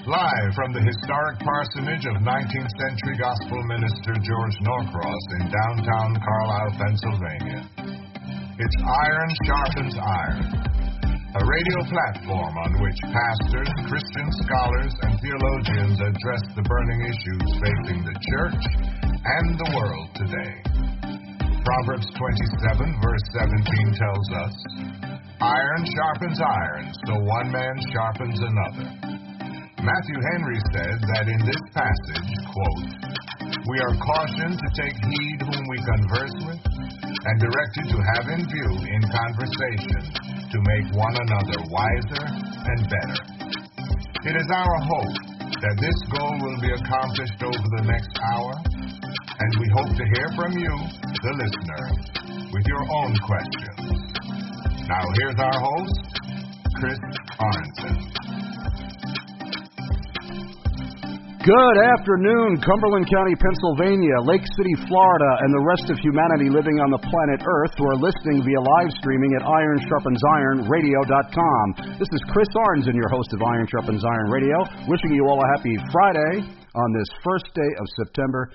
Live from the historic parsonage of 19th century gospel minister George Norcross in downtown Carlisle, Pennsylvania. It's Iron Sharpens Iron, a radio platform on which pastors, Christian scholars, and theologians address the burning issues facing the church and the world today. Proverbs 27, verse 17 tells us, "Iron sharpens iron, so one man sharpens another." Matthew Henry said that in this passage, quote, "We are cautioned to take heed whom we converse with, and directed to have in view in conversation to make one another wiser and better." It is our hope that this goal will be accomplished over the next hour, and we hope to hear from you, the listener, with your own questions. Now here's our host, Chris Arnson. Good afternoon, Cumberland County, Pennsylvania, Lake City, Florida, and the rest of humanity living on the planet Earth who are listening via live streaming at IronSharpensIronRadio.com. This is Chris Arnson, your host of Iron Sharpens Iron Radio, wishing you all a happy Friday on this first day of September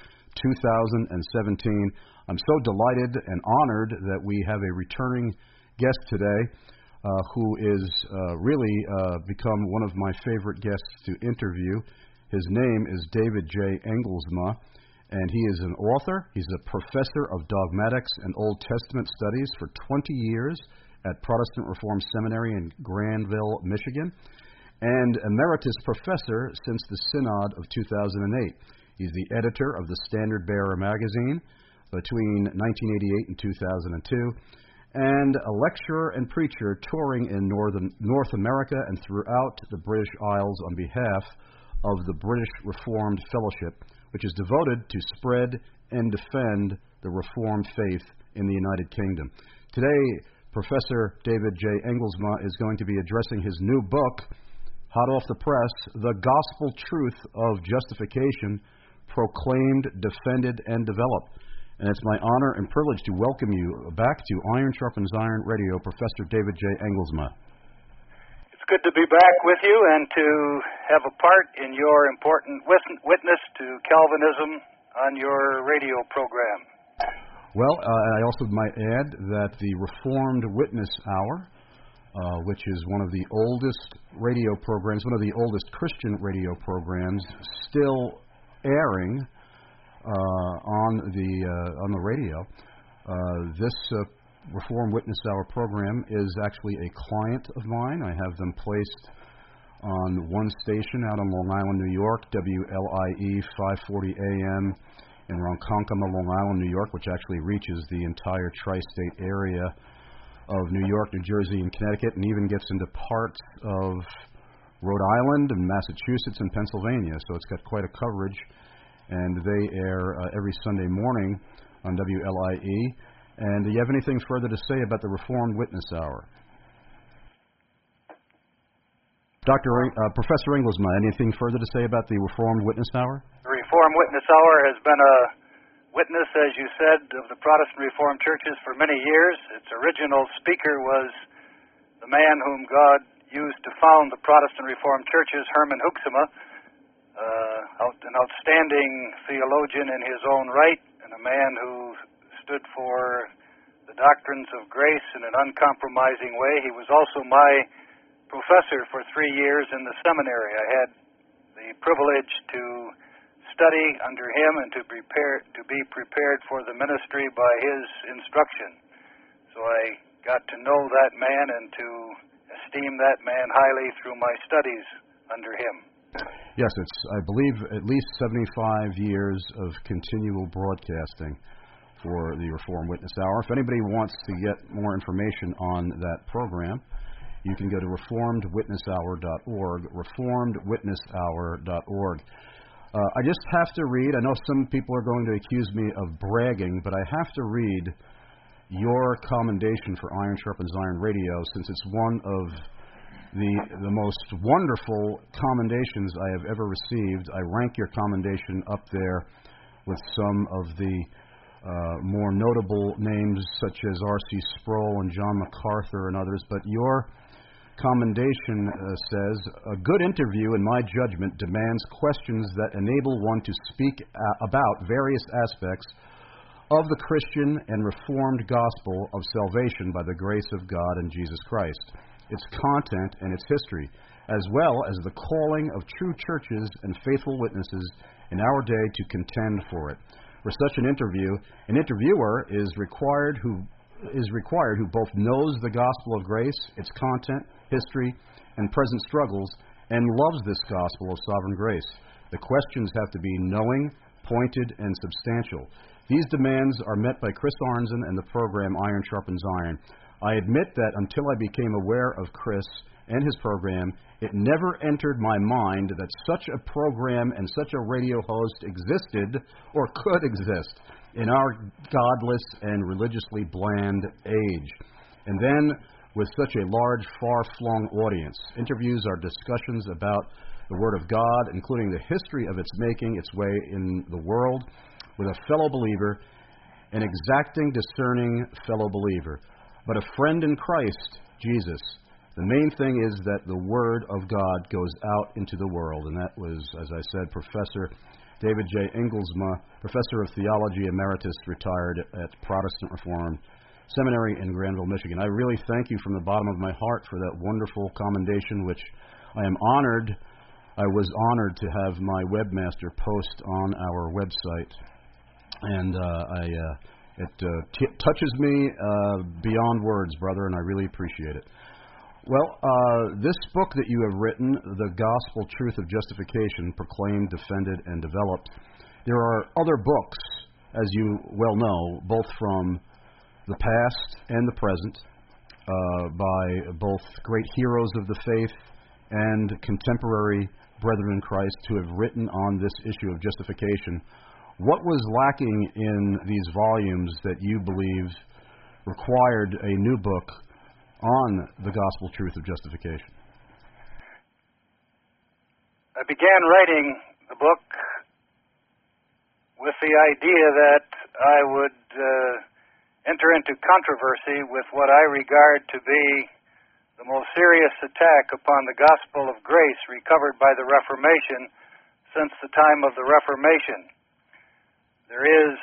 2017. I'm so delighted and honored that we have a returning guest today who is really become one of my favorite guests to interview. His name is David J. Engelsma, and he is an author. He's a professor of dogmatics and Old Testament studies for 20 years at Protestant Reformed Seminary in Granville, Michigan, and emeritus professor since the Synod of 2008. He's the editor of the Standard Bearer magazine between 1988 and 2002, and a lecturer and preacher touring in North America and throughout the British Isles on behalf of the British Reformed Fellowship, which is devoted to spread and defend the Reformed faith in the United Kingdom. Today, Professor David J. Engelsma is going to be addressing his new book, hot off the press, The Gospel Truth of Justification, Proclaimed, Defended, and Developed. And it's my honor and privilege to welcome you back to Iron Sharpens Iron Radio, Professor David J. Engelsma. Good to be back with you and to have a part in your important witness to Calvinism on your radio program. Well, I also might add that the Reformed Witness Hour, which is one of the oldest radio programs, one of the oldest Christian radio programs, still airing on the radio. This Reformed Witness Hour program is actually a client of mine. I have them placed on one station out on Long Island, New York, WLIE 540 AM in Ronkonkoma, Long Island, New York, which actually reaches the entire tri-state area of New York, New Jersey, and Connecticut, and even gets into parts of Rhode Island and Massachusetts and Pennsylvania. So it's got quite a coverage, and they air every Sunday morning on WLIE. And do you have anything further to say about the Reformed Witness Hour? Professor Engelsma, anything further to say about the Reformed Witness Hour? The Reformed Witness Hour has been a witness, as you said, of the Protestant Reformed churches for many years. Its original speaker was the man whom God used to found the Protestant Reformed churches, Herman Hoeksema, an outstanding theologian in his own right, and a man who stood for the doctrines of grace in an uncompromising way. He was also my professor for 3 years in the seminary. I had the privilege to study under him and to be prepared for the ministry by his instruction. So I got to know that man and to esteem that man highly through my studies under him. Yes, it's, I believe, at least 75 years of continual broadcasting for the Reformed Witness Hour. If anybody wants to get more information on that program, you can go to reformedwitnesshour.org, reformedwitnesshour.org. I just have to read, I know some people are going to accuse me of bragging, but I have to read your commendation for Iron Sharpens Iron Radio, since it's one of the most wonderful commendations I have ever received. I rank your commendation up there with some of the more notable names such as R.C. Sproul and John MacArthur and others, but your commendation says, a good interview, in my judgment, demands questions that enable one to speak about various aspects of the Christian and Reformed gospel of salvation by the grace of God in Jesus Christ, its content and its history, as well as the calling of true churches and faithful witnesses in our day to contend for it. For such an interview, an interviewer is required who both knows the gospel of grace, its content, history, and present struggles, and loves this gospel of sovereign grace. The questions have to be knowing, pointed, and substantial. These demands are met by Chris Arnzen and the program Iron Sharpens Iron. I admit that until I became aware of Chris and his program, it never entered my mind that such a program and such a radio host existed or could exist in our godless and religiously bland age. And then, with such a large, far-flung audience, interviews are discussions about the Word of God, including the history of its making its way in the world, with a fellow believer, an exacting, discerning fellow believer, but a friend in Christ, Jesus. The main thing is that the Word of God goes out into the world, and that was, as I said, Professor David J. Inglesma, Professor of Theology Emeritus, retired at Protestant Reformed Seminary in Granville, Michigan. I really thank you from the bottom of my heart for that wonderful commendation, which I was honored to have my webmaster post on our website. And it touches me beyond words, brother, and I really appreciate it. Well, this book that you have written, The Gospel Truth of Justification, Proclaimed, Defended, and Developed, there are other books, as you well know, both from the past and the present, by both great heroes of the faith and contemporary brethren in Christ who have written on this issue of justification. What was lacking in these volumes that you believe required a new book on the gospel truth of justification? I began writing the book with the idea that I would enter into controversy with what I regard to be the most serious attack upon the gospel of grace recovered by the Reformation since the time of the Reformation. There is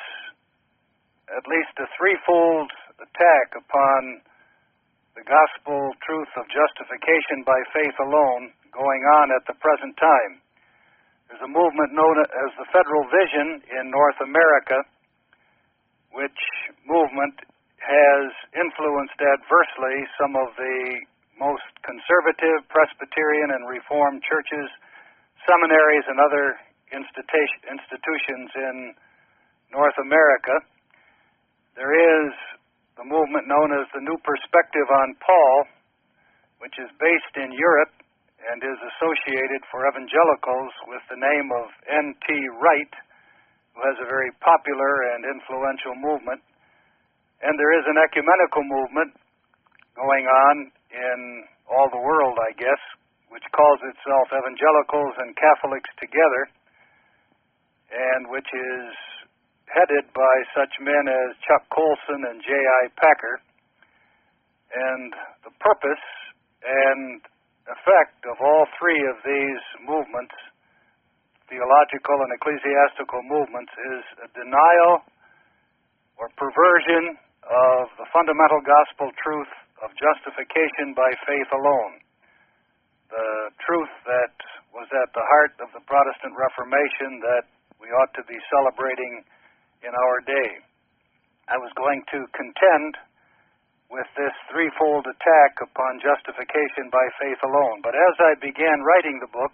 at least a threefold attack upon the gospel truth of justification by faith alone going on at the present time. There's a movement known as the Federal Vision in North America, which movement has influenced adversely some of the most conservative Presbyterian and Reformed churches, seminaries, and other institutions in North America. There is the movement known as the New Perspective on Paul, which is based in Europe and is associated for evangelicals with the name of N.T. Wright, who has a very popular and influential movement. And there is an ecumenical movement going on in all the world, I guess, which calls itself Evangelicals and Catholics Together, and which is headed by such men as Chuck Colson and J.I. Packer. And the purpose and effect of all three of these movements, theological and ecclesiastical movements, is a denial or perversion of the fundamental gospel truth of justification by faith alone, the truth that was at the heart of the Protestant Reformation that we ought to be celebrating in our day. I was going to contend with this threefold attack upon justification by faith alone. But as I began writing the book,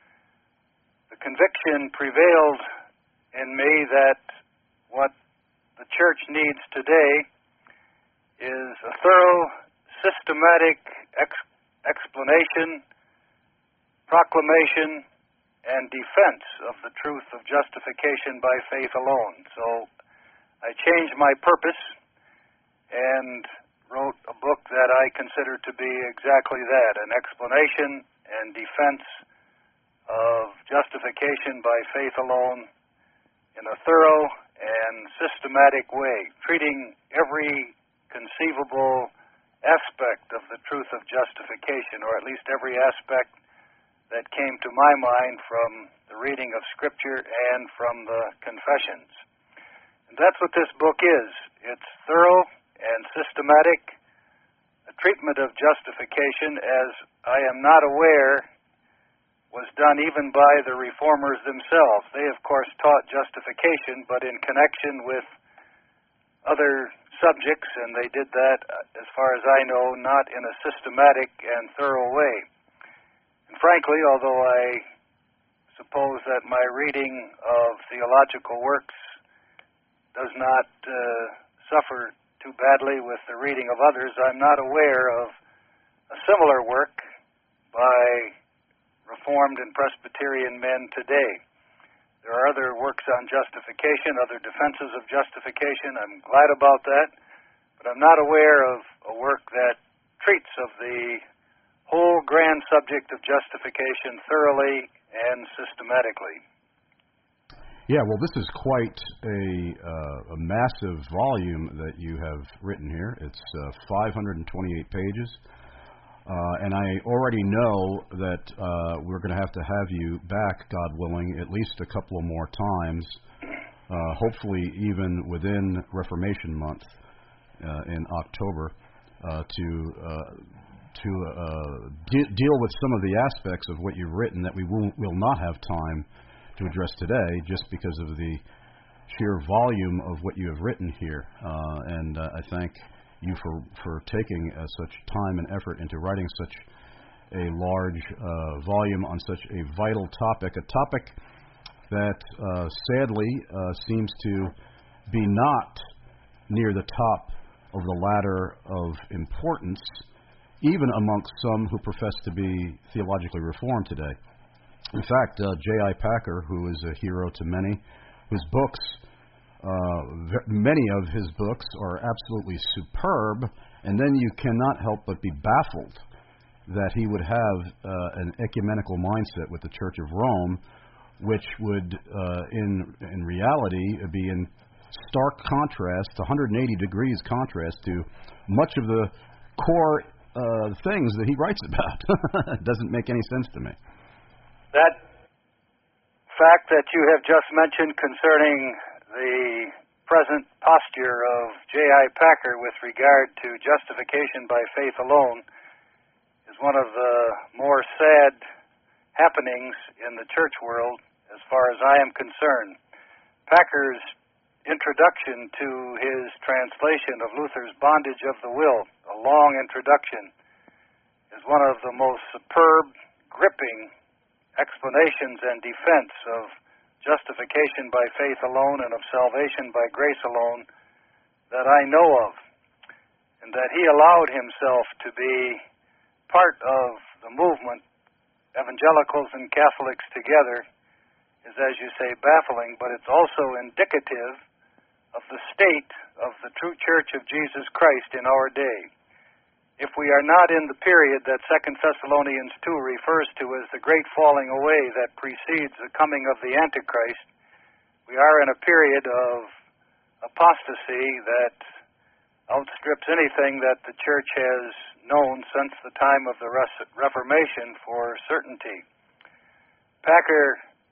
the conviction prevailed in me that what the church needs today is a thorough, systematic explanation, proclamation, and defense of the truth of justification by faith alone. So I changed my purpose and wrote a book that I consider to be exactly that, an explanation and defense of justification by faith alone in a thorough and systematic way, treating every conceivable aspect of the truth of justification, or at least every aspect that came to my mind from the reading of Scripture and from the confessions. And that's what this book is. It's thorough and systematic, a treatment of justification as I am not aware was done even by the Reformers themselves. They, of course, taught justification, but in connection with other subjects, and they did that, as far as I know, not in a systematic and thorough way. And frankly, although I suppose that my reading of theological works does not suffer too badly with the reading of others, I'm not aware of a similar work by Reformed and Presbyterian men today. There are other works on justification, other defenses of justification. I'm glad about that, but I'm not aware of a work that treats of the whole grand subject of justification thoroughly and systematically. Yeah, well, this is quite a massive volume that you have written here. It's 528 pages. And I already know that we're going to have you back, God willing, at least a couple of more times, hopefully even within Reformation Month in October, to deal with some of the aspects of what you've written that we will not have time to address today, just because of the sheer volume of what you have written here. And I thank you for taking such time and effort into writing such a large volume on such a vital topic, a topic that sadly seems to be not near the top of the ladder of importance, even amongst some who profess to be theologically reformed today. In fact, J.I. Packer, who is a hero to many, whose books, many of his books are absolutely superb, and then you cannot help but be baffled that he would have an ecumenical mindset with the Church of Rome, which would, in reality, be in stark contrast, 180 degrees contrast to much of the core things that he writes about. It doesn't make any sense to me. That fact that you have just mentioned concerning the present posture of J.I. Packer with regard to justification by faith alone is one of the more sad happenings in the church world as far as I am concerned. Packer's introduction to his translation of Luther's Bondage of the Will, a long introduction, is one of the most superb, gripping explanations and defense of justification by faith alone and of salvation by grace alone that I know of, and that he allowed himself to be part of the movement, evangelicals and Catholics together, is, as you say, baffling, but it's also indicative of the state of the true Church of Jesus Christ in our day. If we are not in the period that 2 Thessalonians 2 refers to as the great falling away that precedes the coming of the Antichrist, we are in a period of apostasy that outstrips anything that the Church has known since the time of the Reformation for certainty. Packer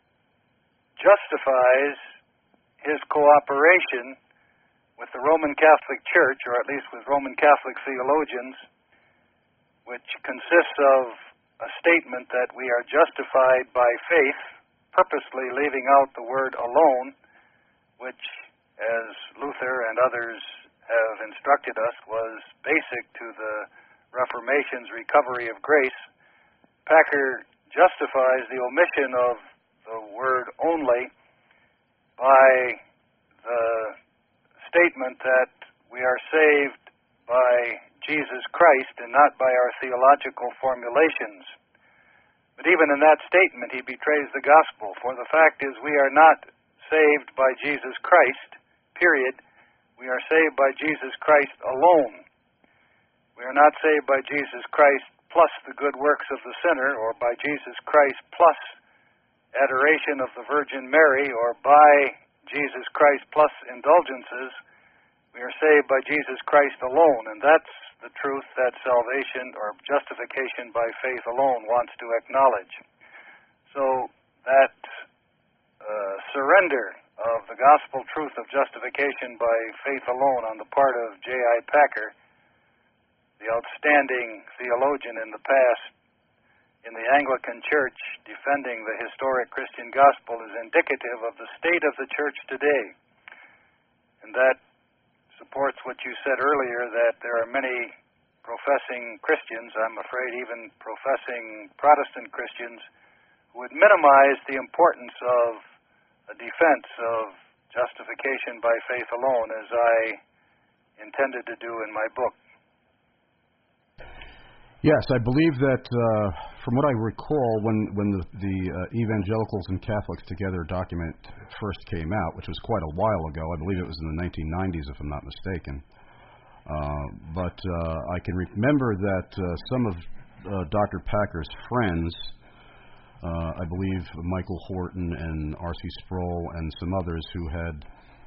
justifies his cooperation with the Roman Catholic Church, or at least with Roman Catholic theologians, which consists of a statement that we are justified by faith, purposely leaving out the word alone, which, as Luther and others have instructed us, was basic to the Reformation's recovery of grace. Packer justifies the omission of the word only by the statement that we are saved by Jesus Christ and not by our theological formulations. But even in that statement, he betrays the gospel, for the fact is we are not saved by Jesus Christ, period. We are saved by Jesus Christ alone. We are not saved by Jesus Christ plus the good works of the sinner, or by Jesus Christ plus adoration of the Virgin Mary, or by Jesus Christ plus indulgences. We are saved by Jesus Christ alone, and that's the truth that salvation or justification by faith alone wants to acknowledge. So that surrender of the gospel truth of justification by faith alone on the part of J.I. Packer, the outstanding theologian in the past in the Anglican Church defending the historic Christian gospel, is indicative of the state of the church today. And that supports what you said earlier, that there are many professing Christians, I'm afraid even professing Protestant Christians, who would minimize the importance of a defense of justification by faith alone, as I intended to do in my book. Yes, I believe that, from what I recall, when the Evangelicals and Catholics Together document first came out, which was quite a while ago, I believe it was in the 1990s, if I'm not mistaken, but I can remember that some of Dr. Packer's friends, I believe Michael Horton and R.C. Sproul and some others who had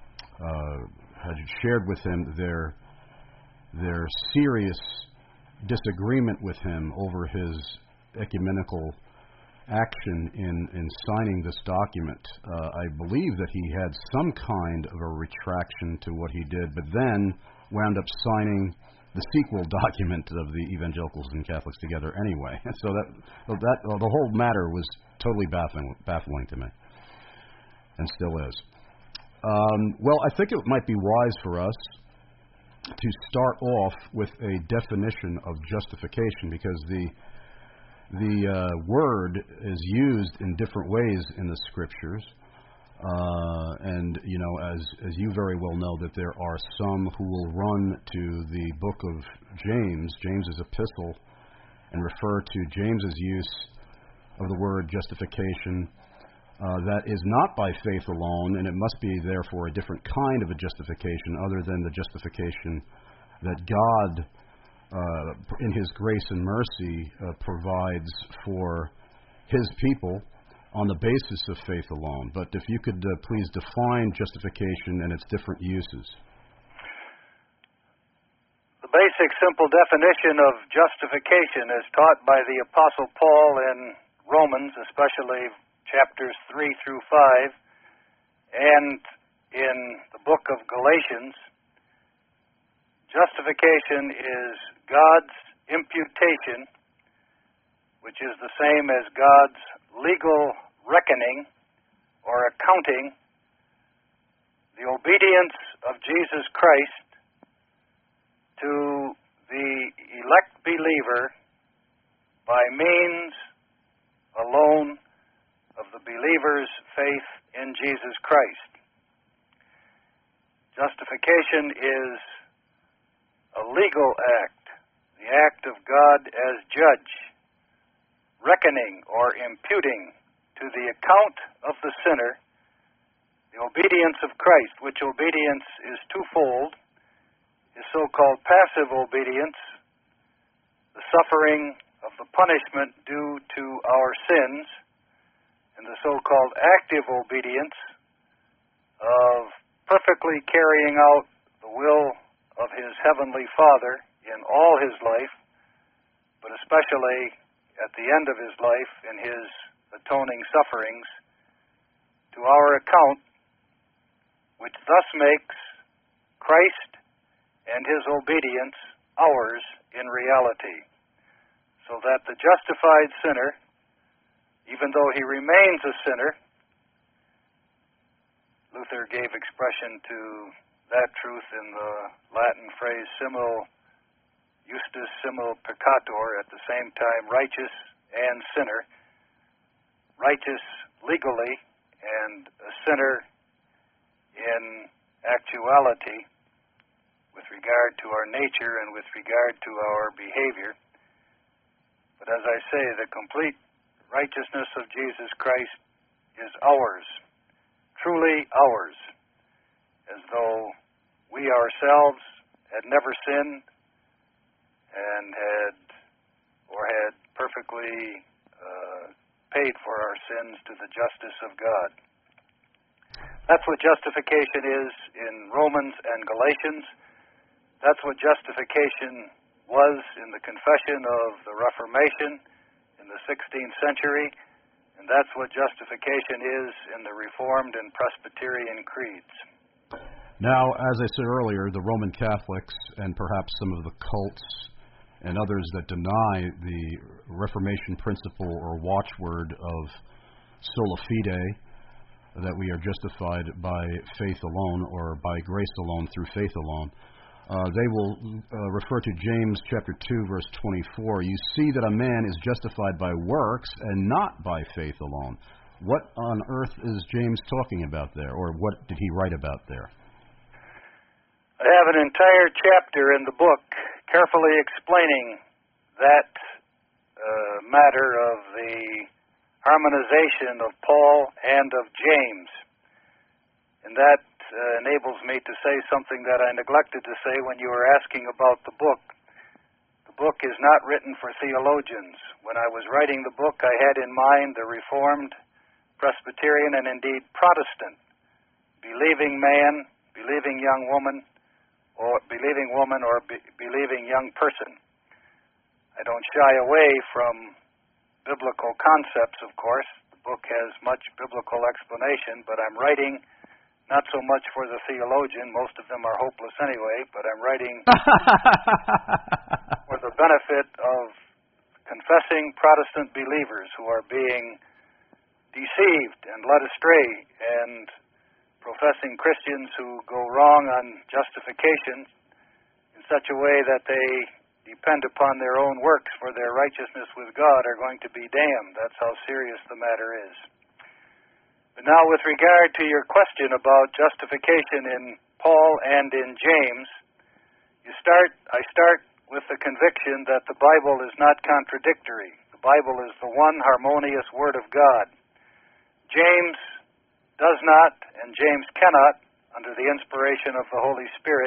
shared with him their serious disagreement with him over his ecumenical action in signing this document. I believe that he had some kind of a retraction to what he did, but then wound up signing the sequel document of the Evangelicals and Catholics Together anyway. So that the whole matter was totally baffling to me, and still is. Well, I think it might be wise for us to start off with a definition of justification, because the word is used in different ways in the Scriptures, and you know, as you very well know, that there are some who will run to the book of James's epistle, and refer to James's use of the word justification. That is not by faith alone, and it must be therefore a different kind of a justification other than the justification that God, in His grace and mercy, provides for His people on the basis of faith alone. But if you could please define justification and its different uses. The basic, simple definition of justification is taught by the Apostle Paul in Romans, especially chapters 3 through 5, and in the book of Galatians. Justification is God's imputation, which is the same as God's legal reckoning or accounting, the obedience of Jesus Christ to the elect believer by means alone of the believer's faith in Jesus Christ. Justification is a legal act, the act of God as judge, reckoning or imputing to the account of the sinner the obedience of Christ, which obedience is twofold: his so-called passive obedience, the suffering of the punishment due to our sins, and the so-called active obedience of perfectly carrying out the will of his heavenly Father in all his life, but especially at the end of his life in his atoning sufferings, to our account, which thus makes Christ and his obedience ours in reality, so that the justified sinner, even though he remains a sinner, Luther gave expression to that truth in the Latin phrase simul justus simul peccator, at the same time righteous and sinner, righteous legally and a sinner in actuality with regard to our nature and with regard to our behavior. But as I say, the complete righteousness of Jesus Christ is ours, truly ours, as though we ourselves had never sinned and had perfectly paid for our sins to the justice of God. That's what justification is in Romans and Galatians. That's what justification was in the confession of the Reformation in the 16th century, and that's what justification is in the Reformed and Presbyterian creeds. Now, as I said earlier, the Roman Catholics and perhaps some of the cults and others that deny the Reformation principle or watchword of sola fide, that we are justified by faith alone or by grace alone through faith alone, they will refer to James chapter 2, verse 24. You see that a man is justified by works and not by faith alone. What on earth is James talking about there, or what did he write about there? I have an entire chapter in the book carefully explaining that matter of the harmonization of Paul and of James. And that enables me to say something that I neglected to say when you were asking about the book. The book is not written for theologians. When I was writing the book, I had in mind the Reformed, Presbyterian, and indeed Protestant, believing man, believing young woman, or believing woman, or believing young person. I don't shy away from biblical concepts, of course. The book has much biblical explanation, but I'm writing not so much for the theologian. Most of them are hopeless anyway, but I'm writing for the benefit of confessing Protestant believers who are being deceived and led astray, and professing Christians who go wrong on justification in such a way that they depend upon their own works for their righteousness with God are going to be damned. That's how serious the matter is. But now, with regard to your question about justification in Paul and in James, I start with the conviction that the Bible is not contradictory. The Bible is the one harmonious Word of God. James does not, and James cannot, under the inspiration of the Holy Spirit,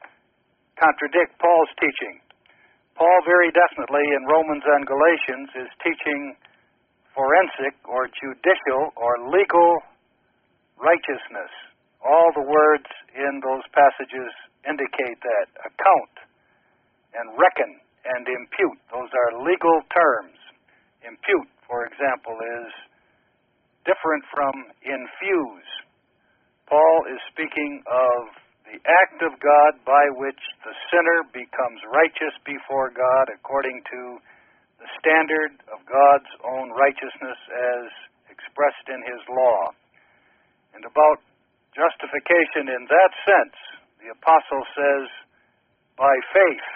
contradict Paul's teaching. Paul very definitely in Romans and Galatians is teaching forensic or judicial or legal righteousness. All the words in those passages indicate that. Account and reckon and impute. Those are legal terms. Impute, for example, is different from infuse. Paul is speaking of the act of God by which the sinner becomes righteous before God according to the standard of God's own righteousness as expressed in His law. And about justification in that sense, the apostle says, by faith.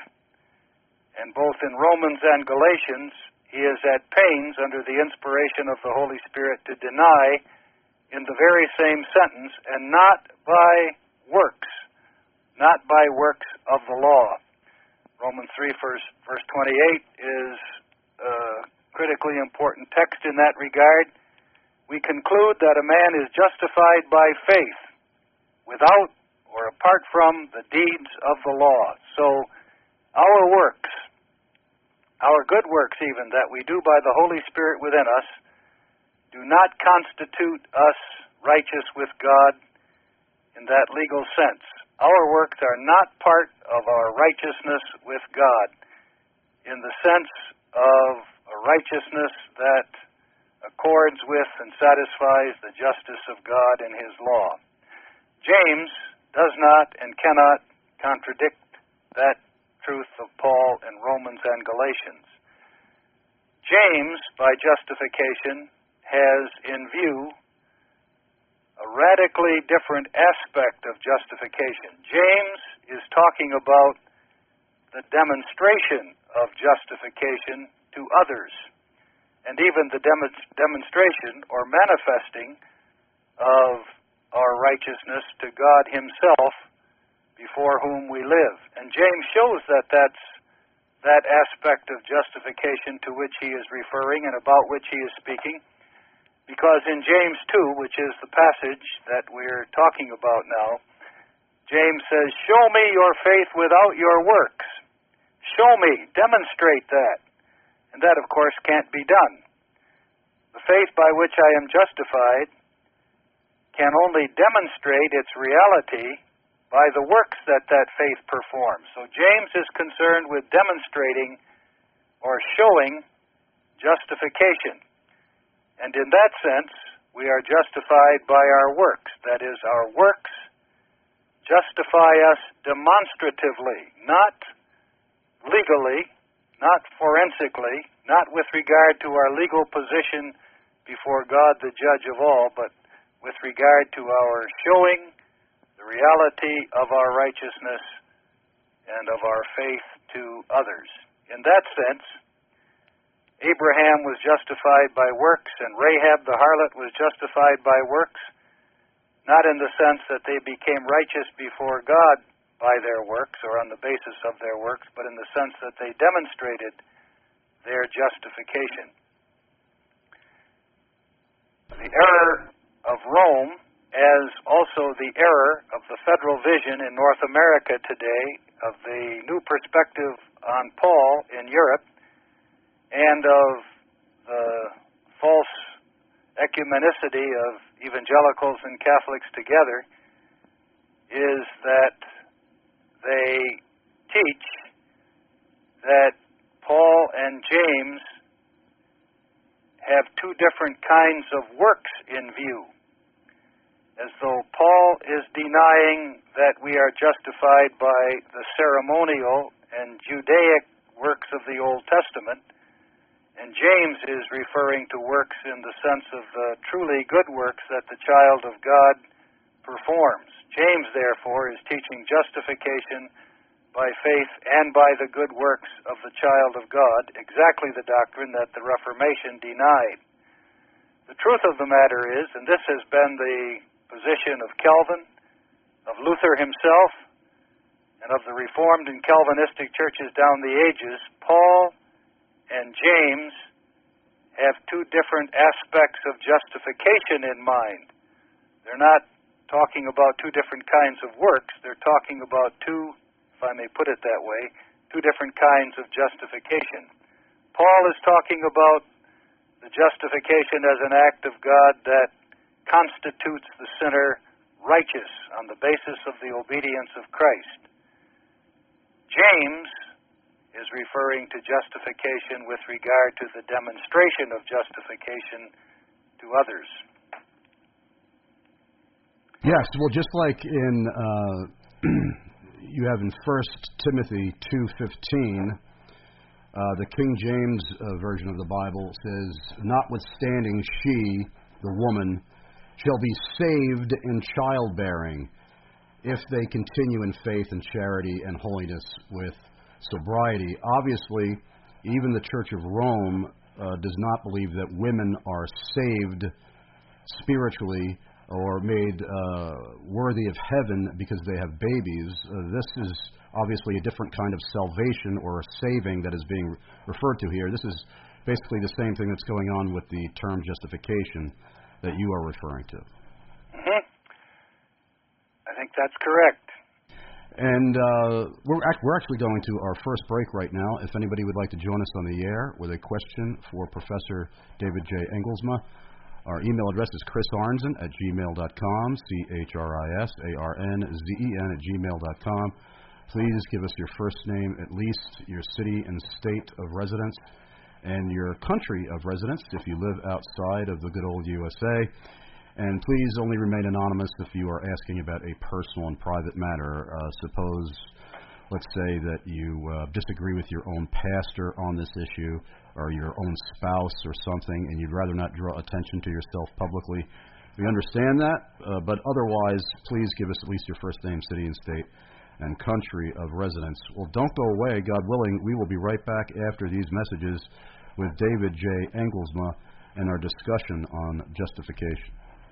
And both in Romans and Galatians, he is at pains under the inspiration of the Holy Spirit to deny in the very same sentence, and not by works, not by works of the law. Romans 3, verse 28 is a critically important text in that regard. We conclude that a man is justified by faith without or apart from the deeds of the law. So our works, our good works even, that we do by the Holy Spirit within us, do not constitute us righteous with God in that legal sense. Our works are not part of our righteousness with God in the sense of a righteousness that accords with and satisfies the justice of God in His law. James does not and cannot contradict that truth of Paul in Romans and Galatians. James, by justification, has in view a radically different aspect of justification. James is talking about the demonstration of justification to others, and even the demonstration or manifesting of our righteousness to God Himself before whom we live. And James shows that that's that aspect of justification to which he is referring and about which he is speaking, because in James 2, which is the passage that we're talking about now, James says, "Show me your faith without your works." Show me, demonstrate that. And that, of course, can't be done. The faith by which I am justified can only demonstrate its reality by the works that faith performs. So James is concerned with demonstrating or showing justification. And in that sense, we are justified by our works. That is, our works justify us demonstratively, not legally, not forensically, not with regard to our legal position before God, the judge of all, but with regard to our showing the reality of our righteousness and of our faith to others. In that sense, Abraham was justified by works, and Rahab the harlot was justified by works, not in the sense that they became righteous before God by their works or on the basis of their works, but in the sense that they demonstrated their justification. The error of Rome, as also the error of the federal vision in North America today, of the new perspective on Paul in Europe, and of the false ecumenicity of evangelicals and Catholics together, is that they teach that Paul and James have two different kinds of works in view, as though Paul is denying that we are justified by the ceremonial and Judaic works of the Old Testament, and James is referring to works in the sense of the truly good works that the child of God performs. James, therefore, is teaching justification by faith and by the good works of the child of God, exactly the doctrine that the Reformation denied. The truth of the matter is, and this has been the position of Calvin, of Luther himself, and of the Reformed and Calvinistic churches down the ages, Paul and James have two different aspects of justification in mind. They're not talking about two different kinds of works. They're talking about two, if I may put it that way, two different kinds of justification. Paul is talking about the justification as an act of God that constitutes the sinner righteous on the basis of the obedience of Christ. James is referring to justification with regard to the demonstration of justification to others. Yes, well, just like in you have in 1 Timothy 2:15, the King James version of the Bible says, "Notwithstanding she, the woman, shall be saved in childbearing, if they continue in faith and charity and holiness with sobriety." Obviously, even the Church of Rome does not believe that women are saved spiritually or made worthy of heaven because they have babies. This is obviously a different kind of salvation or saving that is being referred to here. This is basically the same thing that's going on with the term justification that you are referring to. Mm-hmm. I think that's correct. And we're actually going to our first break right now. If anybody would like to join us on the air with a question for Professor David J. Engelsma, our email address is chrisarnzen@gmail.com, CHRISARNZEN@gmail.com. Please give us your first name, at least your city and state of residence, and your country of residence if you live outside of the good old USA. And please only remain anonymous if you are asking about a personal and private matter. Suppose, let's say, that you disagree with your own pastor on this issue, or your own spouse or something, and you'd rather not draw attention to yourself publicly. We understand that, but otherwise, please give us at least your first name, city and state, and country of residence. Well, don't go away. God willing, we will be right back after these messages with David J. Engelsma and our discussion on justification.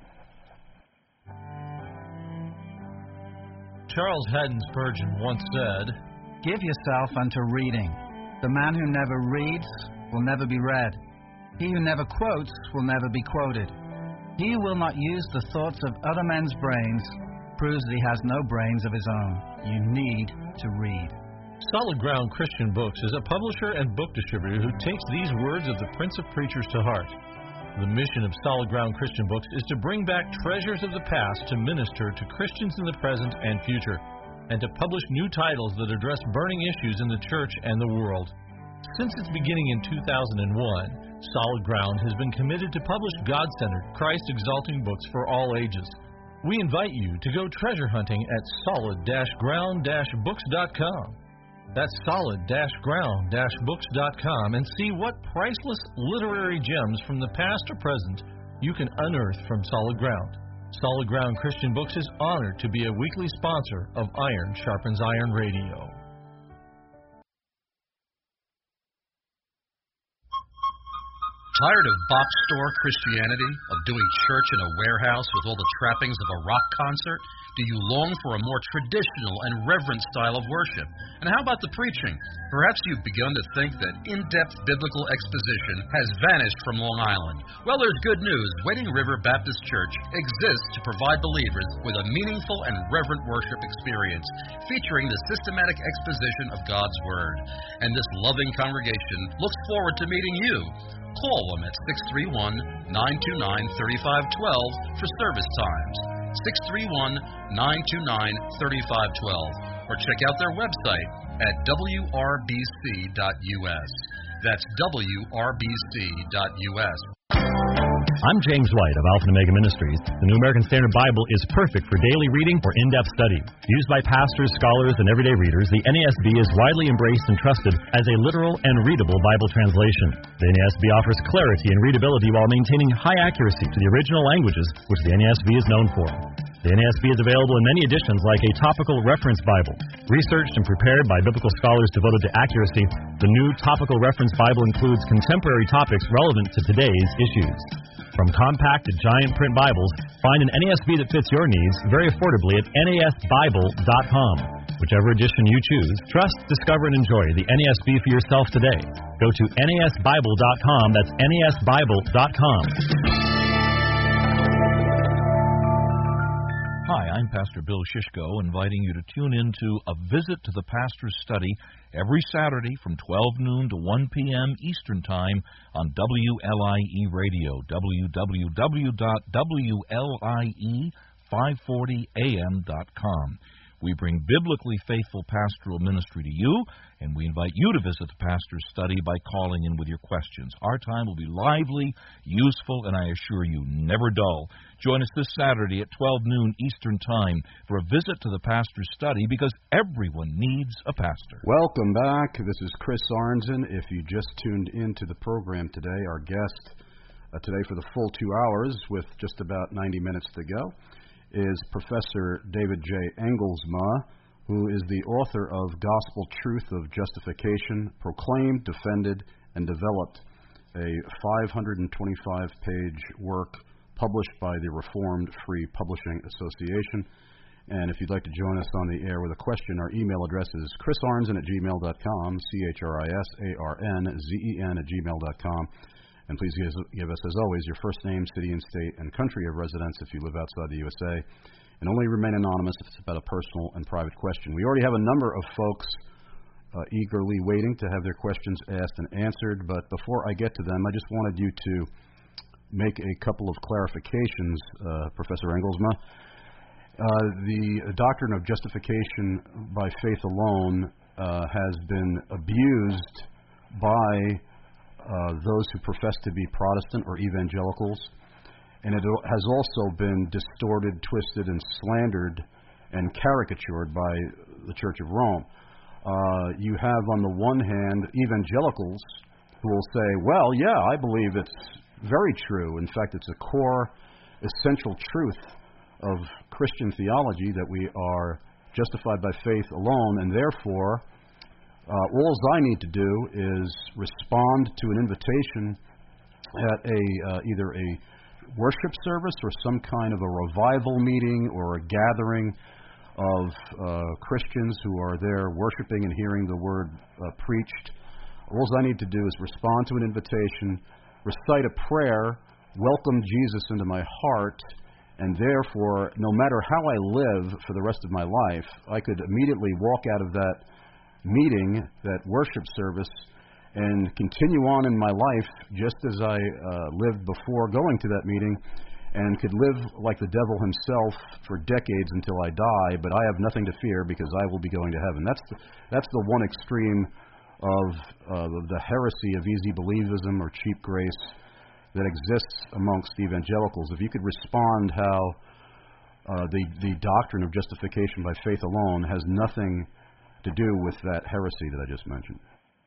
Charles Haddon Spurgeon once said, "Give yourself unto reading. The man who never reads will never be read. He who never quotes will never be quoted. He who will not use the thoughts of other men's brains proves that he has no brains of his own. You need to read." Solid Ground Christian Books is a publisher and book distributor who takes these words of the Prince of Preachers to heart. The mission of Solid Ground Christian Books is to bring back treasures of the past to minister to Christians in the present and future, and to publish new titles that address burning issues in the church and the world. Since its beginning in 2001, Solid Ground has been committed to publish God-centered, Christ-exalting books for all ages. We invite you to go treasure hunting at solid-ground-books.com. That's solid-ground-books.com, and see what priceless literary gems from the past or present you can unearth from Solid Ground. Solid Ground Christian Books is honored to be a weekly sponsor of Iron Sharpens Iron Radio. Tired of box store Christianity, of doing church in a warehouse with all the trappings of a rock concert? Do you long for a more traditional and reverent style of worship? And how about the preaching? Perhaps you've begun to think that in-depth biblical exposition has vanished from Long Island. Well, there's good news. Wading River Baptist Church exists to provide believers with a meaningful and reverent worship experience, featuring the systematic exposition of God's Word. And this loving congregation looks forward to meeting you. Call them at 631-929-3512 for service times. 631-929-3512, or check out their website at wrbc.us. That's wrbc.us. I'm James White of Alpha and Omega Ministries. The New American Standard Bible is perfect for daily reading or in-depth study. Used by pastors, scholars, and everyday readers, the NASB is widely embraced and trusted as a literal and readable Bible translation. The NASB offers clarity and readability while maintaining high accuracy to the original languages, which the NASB is known for. The NASB is available in many editions like a topical reference Bible. Researched and prepared by biblical scholars devoted to accuracy, the new topical reference Bible includes contemporary topics relevant to today's issues. From compact to giant print Bibles, find an NASB that fits your needs very affordably at nasbible.com. Whichever edition you choose, trust, discover, and enjoy the NASB for yourself today. Go to nasbible.com. That's nasbible.com. Hi, I'm Pastor Bill Shishko, inviting you to tune in to A Visit to the Pastor's Study every Saturday from 12 noon to 1 p.m. Eastern Time on WLIE Radio, www.WLIE540am.com. We bring biblically faithful pastoral ministry to you, and we invite you to visit the Pastor's Study by calling in with your questions. Our time will be lively, useful, and I assure you, never dull. Join us this Saturday at 12 noon Eastern Time for a visit to the Pastor's Study, because everyone needs a pastor. Welcome back. This is Chris Arnzen. If you just tuned into the program today, our guest today for the full 2 hours with just about 90 minutes to go is Professor David J. Engelsma, who is the author of Gospel Truth of Justification, proclaimed, defended, and developed a 525-page work published by the Reformed Free Publishing Association. And if you'd like to join us on the air with a question, our email address is chrisarnzen@gmail.com, CHRISARNZEN@gmail.com. And please give us, as always, your first name, city and state, and country of residence if you live outside the USA. And only remain anonymous if it's about a personal and private question. We already have a number of folks eagerly waiting to have their questions asked and answered. But before I get to them, I just wanted you to make a couple of clarifications, Professor Engelsma. The doctrine of justification by faith alone has been abused by those who profess to be Protestant or evangelicals, and it has also been distorted, twisted, and slandered and caricatured by the Church of Rome. You have, on the one hand, evangelicals who will say, well, yeah, I believe it's very true. In fact, it's a core, essential truth of Christian theology that we are justified by faith alone, and therefore all I need to do is respond to an invitation at either a worship service or some kind of a revival meeting or a gathering of Christians who are there worshiping and hearing the word preached. All I need to do is respond to an invitation, recite a prayer, welcome Jesus into my heart, and therefore, no matter how I live for the rest of my life, I could immediately walk out of that meeting, that worship service, and continue on in my life just as I lived before going to that meeting, and could live like the devil himself for decades until I die, but I have nothing to fear because I will be going to heaven. That's the one extreme of the heresy of easy believism or cheap grace that exists amongst evangelicals. If you could respond how the doctrine of justification by faith alone has nothing to do with that heresy that I just mentioned.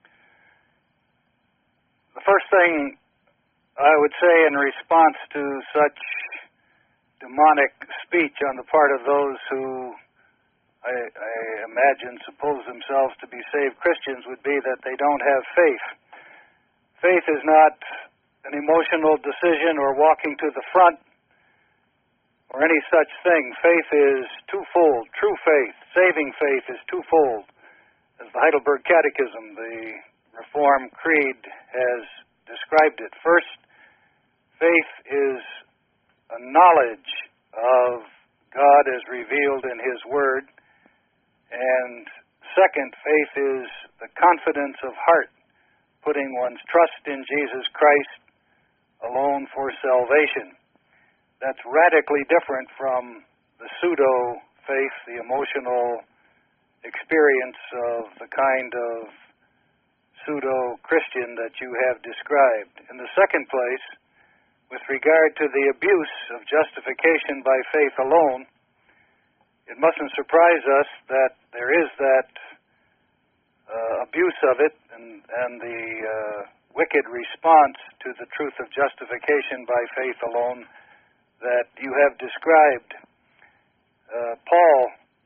The first thing I would say in response to such demonic speech on the part of those who I imagine suppose themselves to be saved Christians would be that they don't have faith. Faith is not an emotional decision or walking to the front or any such thing. Faith is twofold. True faith, saving faith, is twofold. As the Heidelberg Catechism, the Reformed Creed, has described it. First, faith is a knowledge of God as revealed in His Word. And second, faith is the confidence of heart, putting one's trust in Jesus Christ alone for salvation. That's radically different from the pseudo-faith, the emotional experience of the kind of pseudo-Christian that you have described. In the second place, with regard to the abuse of justification by faith alone, it mustn't surprise us that there is that abuse of it and the wicked response to the truth of justification by faith alone that you have described. Paul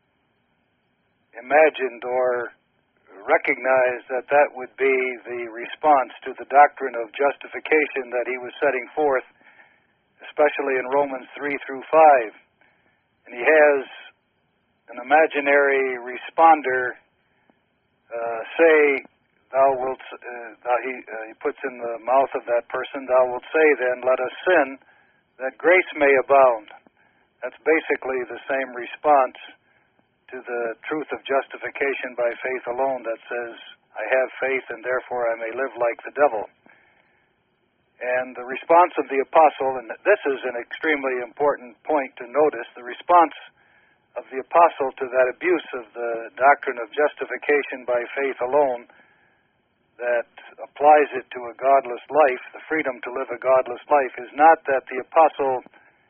imagined or recognized that that would be the response to the doctrine of justification that he was setting forth, especially in Romans 3 through 5. And he has an imaginary responder say, thou wilt, he puts in the mouth of that person, thou wilt say then, let us sin, that grace may abound. That's basically the same response to the truth of justification by faith alone that says, I have faith and therefore I may live like the devil. And the response of the apostle, and this is an extremely important point to notice, the response of the apostle to that abuse of the doctrine of justification by faith alone that applies it to a godless life, the freedom to live a godless life, is not that the apostle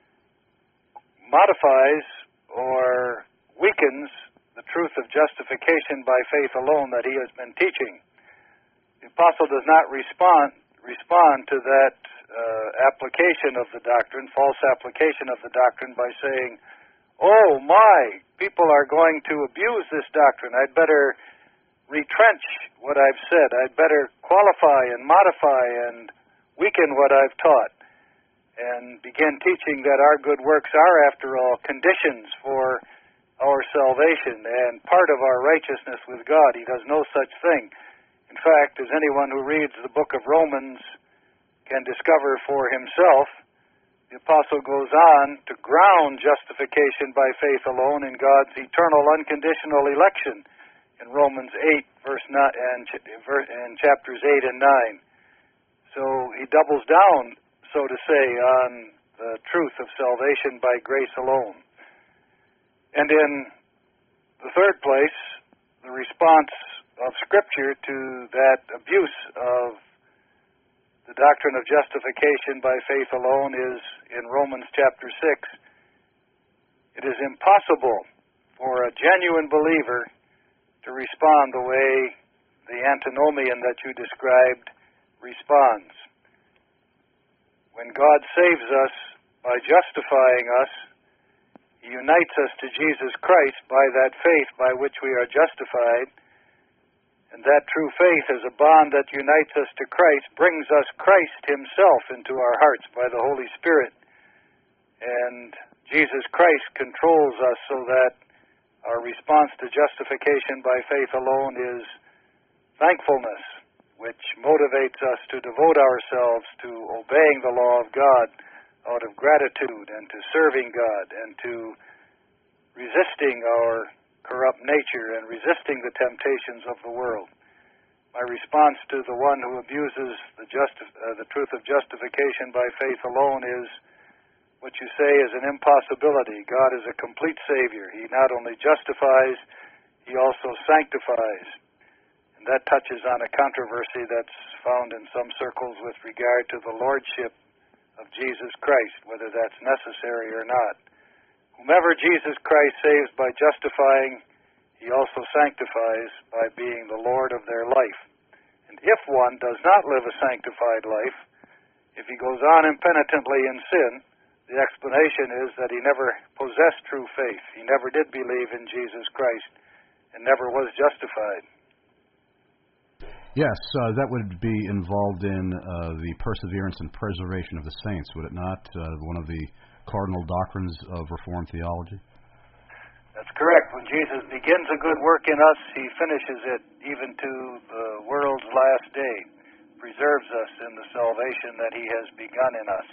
modifies or weakens the truth of justification by faith alone that he has been teaching. The apostle does not respond to that application of the doctrine, false application of the doctrine, by saying, oh my, people are going to abuse this doctrine. I'd better retrench what I've said. I'd better qualify and modify and weaken what I've taught and begin teaching that our good works are, after all, conditions for our salvation and part of our righteousness with God. He does no such thing. In fact, as anyone who reads the book of Romans can discover for himself, the apostle goes on to ground justification by faith alone in God's eternal unconditional election in Romans 8, verse 9, and chapters 8 and 9. So he doubles down, so to say, on the truth of salvation by grace alone. And in the third place, the response of Scripture to that abuse of the doctrine of justification by faith alone is in Romans chapter 6. It is impossible for a genuine believer to respond the way the antinomian that you described responds. When God saves us by justifying us, He unites us to Jesus Christ by that faith by which we are justified. And that true faith, as a bond that unites us to Christ, brings us Christ Himself into our hearts by the Holy Spirit. And Jesus Christ controls us so that our response to justification by faith alone is thankfulness, which motivates us to devote ourselves to obeying the law of God out of gratitude and to serving God and to resisting our corrupt nature and resisting the temptations of the world. my response to the one who abuses the truth of justification by faith alone is, what you say is an impossibility. God is a complete Savior. He not only justifies, He also sanctifies. And that touches on a controversy that's found in some circles with regard to the lordship of Jesus Christ, whether that's necessary or not. Whomever Jesus Christ saves by justifying, He also sanctifies by being the Lord of their life. And if one does not live a sanctified life, if he goes on impenitently in sin, the explanation is that he never possessed true faith. He never did believe in Jesus Christ and never was justified. Yes, that would be involved in the perseverance and preservation of the saints, would it not? One of the cardinal doctrines of Reformed theology? That's correct. When Jesus begins a good work in us, He finishes it even to the world's last day, preserves us in the salvation that He has begun in us.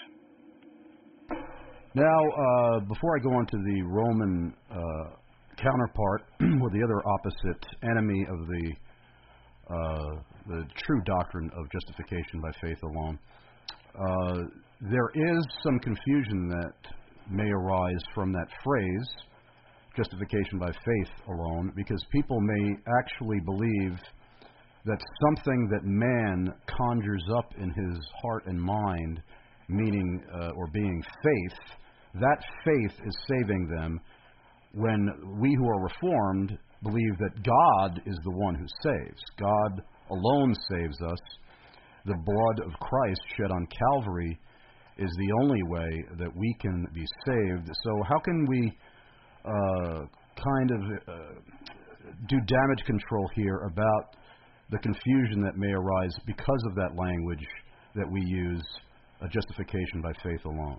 Now, before I go on to the Roman counterpart, or the other opposite enemy of the true doctrine of justification by faith alone, there is some confusion that may arise from that phrase, justification by faith alone, because people may actually believe that something that man conjures up in his heart and mind, meaning or being faith, that faith is saving them, when we who are Reformed believe that God is the one who saves. God alone saves us. The blood of Christ shed on Calvary is the only way that we can be saved. So how can we do damage control here about the confusion that may arise because of that language that we use, justification by faith alone?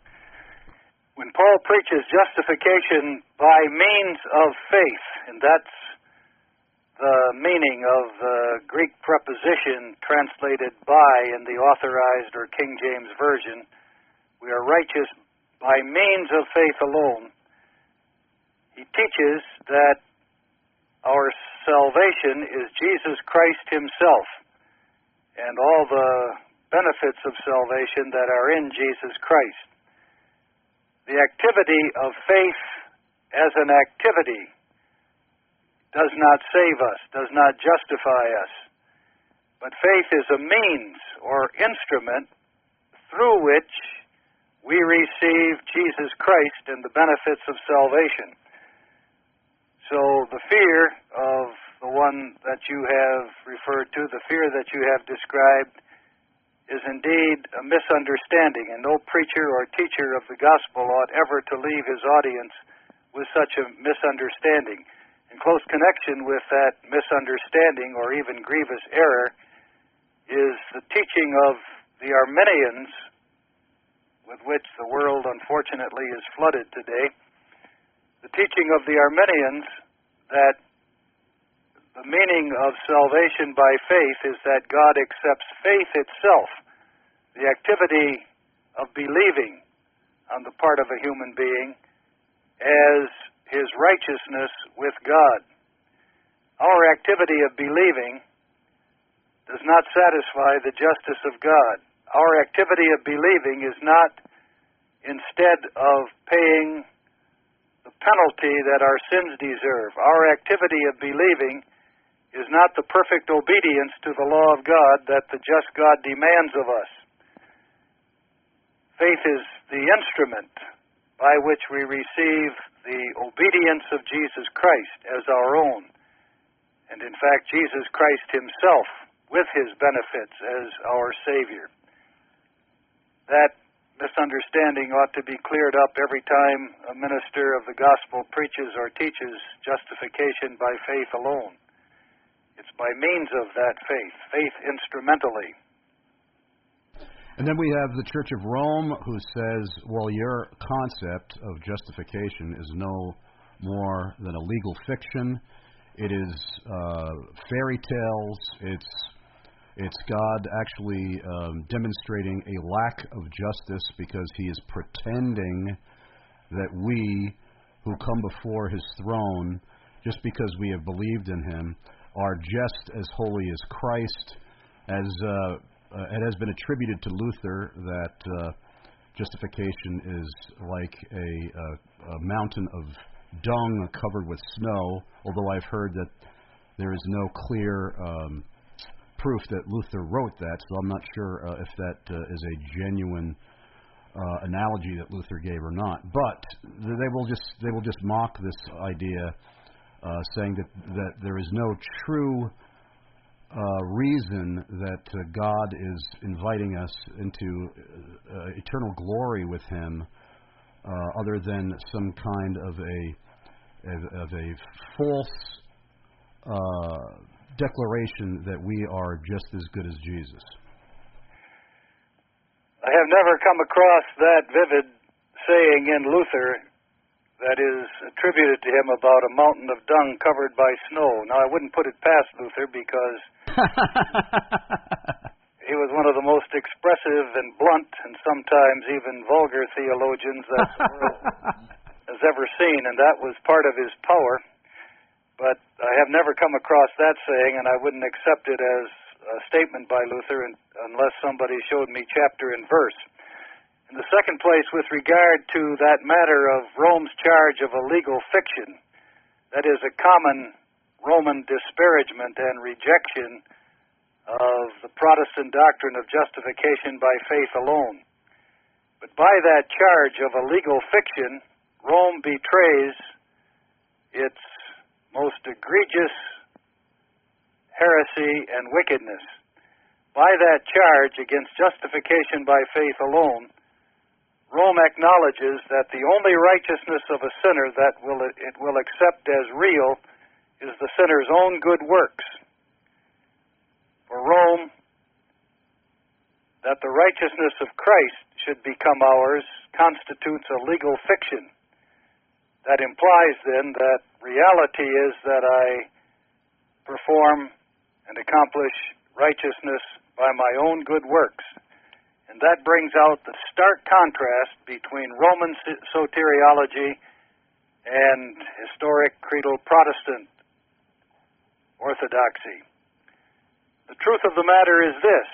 When Paul preaches justification by means of faith, and that's the meaning of the Greek preposition translated by in the Authorized or King James Version, we are righteous by means of faith alone. He teaches that our salvation is Jesus Christ Himself and all the benefits of salvation that are in Jesus Christ. The activity of faith as an activity does not save us, does not justify us. But faith is a means or instrument through which we receive Jesus Christ and the benefits of salvation. So the fear of the one that you have referred to, the fear that you have described, is indeed a misunderstanding, and no preacher or teacher of the gospel ought ever to leave his audience with such a misunderstanding. In close connection with that misunderstanding or even grievous error is the teaching of the Arminians, with which the world unfortunately is flooded today. The teaching of the Arminians that the meaning of salvation by faith is that God accepts faith itself, the activity of believing on the part of a human being, as His righteousness with God. Our activity of believing does not satisfy the justice of God. Our activity of believing is not, instead of paying the penalty that our sins deserve. Our activity of believing is not the perfect obedience to the law of God that the just God demands of us. Faith is the instrument by which we receive the obedience of Jesus Christ as our own. And in fact, Jesus Christ Himself with His benefits as our Savior. That misunderstanding ought to be cleared up every time a minister of the gospel preaches or teaches justification by faith alone. It's by means of that faith instrumentally. And then we have the Church of Rome, who says, well, your concept of justification is no more than a legal fiction. It is fairy tales. It's God actually demonstrating a lack of justice because He is pretending that we who come before His throne, just because we have believed in Him, are just as holy as Christ, as it has been attributed to Luther that justification is like a mountain of dung covered with snow, although I've heard that there is no clear proof that Luther wrote that, so I'm not sure if that is a genuine analogy that Luther gave or not. But they will just mock this idea, saying that there is no true reason that God is inviting us into eternal glory with Him, other than some kind of a false declaration that we are just as good as Jesus. I have never come across that vivid saying in Luther that is attributed to him about a mountain of dung covered by snow. Now, I wouldn't put it past Luther because he was one of the most expressive and blunt and sometimes even vulgar theologians that the world has ever seen, and that was part of his power. But I have never come across that saying, and I wouldn't accept it as a statement by Luther unless somebody showed me chapter and verse. In the second place, with regard to that matter of Rome's charge of a legal fiction, that is a common Roman disparagement and rejection of the Protestant doctrine of justification by faith alone. But by that charge of a legal fiction, Rome betrays its most egregious heresy and wickedness. By that charge against justification by faith alone, Rome acknowledges that the only righteousness of a sinner that it will accept as real is the sinner's own good works. For Rome, that the righteousness of Christ should become ours constitutes a legal fiction. That implies then that reality is that I perform and accomplish righteousness by my own good works. And that brings out the stark contrast between Roman soteriology and historic creedal Protestant orthodoxy. The truth of the matter is this: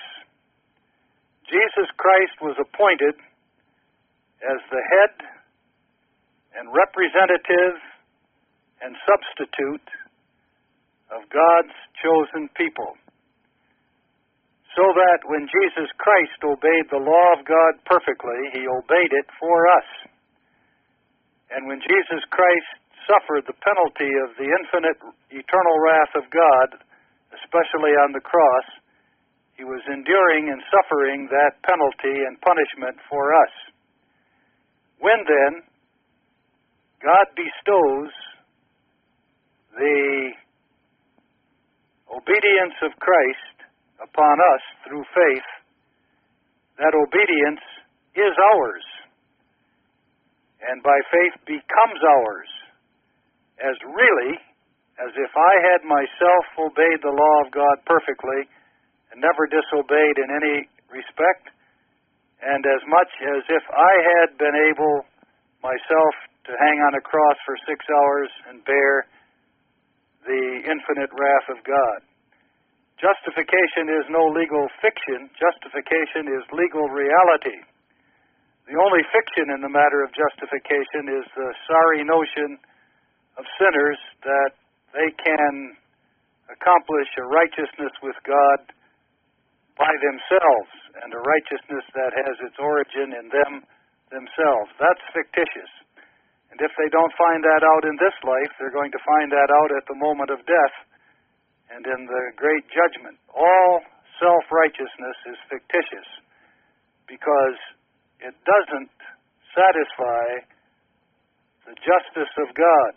Jesus Christ was appointed as the head and representative and substitute of God's chosen people, so that when Jesus Christ obeyed the law of God perfectly, He obeyed it for us. And when Jesus Christ suffered the penalty of the infinite eternal wrath of God, especially on the cross, He was enduring and suffering that penalty and punishment for us. When then God bestows the obedience of Christ upon us through faith, that obedience is ours, and by faith becomes ours, as really as if I had myself obeyed the law of God perfectly and never disobeyed in any respect, and as much as if I had been able myself to hang on a cross for 6 hours and bear the infinite wrath of God. Justification is no legal fiction. Justification is legal reality. The only fiction in the matter of justification is the sorry notion of sinners that they can accomplish a righteousness with God by themselves, and a righteousness that has its origin in themselves. That's fictitious. And if they don't find that out in this life, they're going to find that out at the moment of death and in the great judgment. All self-righteousness is fictitious because it doesn't satisfy the justice of God.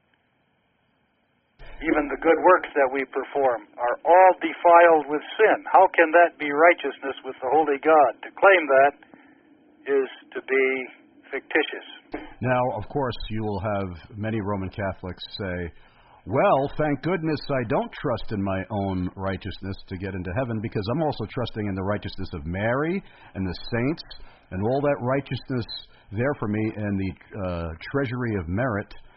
Even the good works that we perform are all defiled with sin. How can that be righteousness with the holy God? To claim that is to be fictitious. Now, of course, you will have many Roman Catholics say, well, thank goodness I don't trust in my own righteousness to get into heaven, because I'm also trusting in the righteousness of Mary and the saints and all that righteousness there for me and the treasury of merit.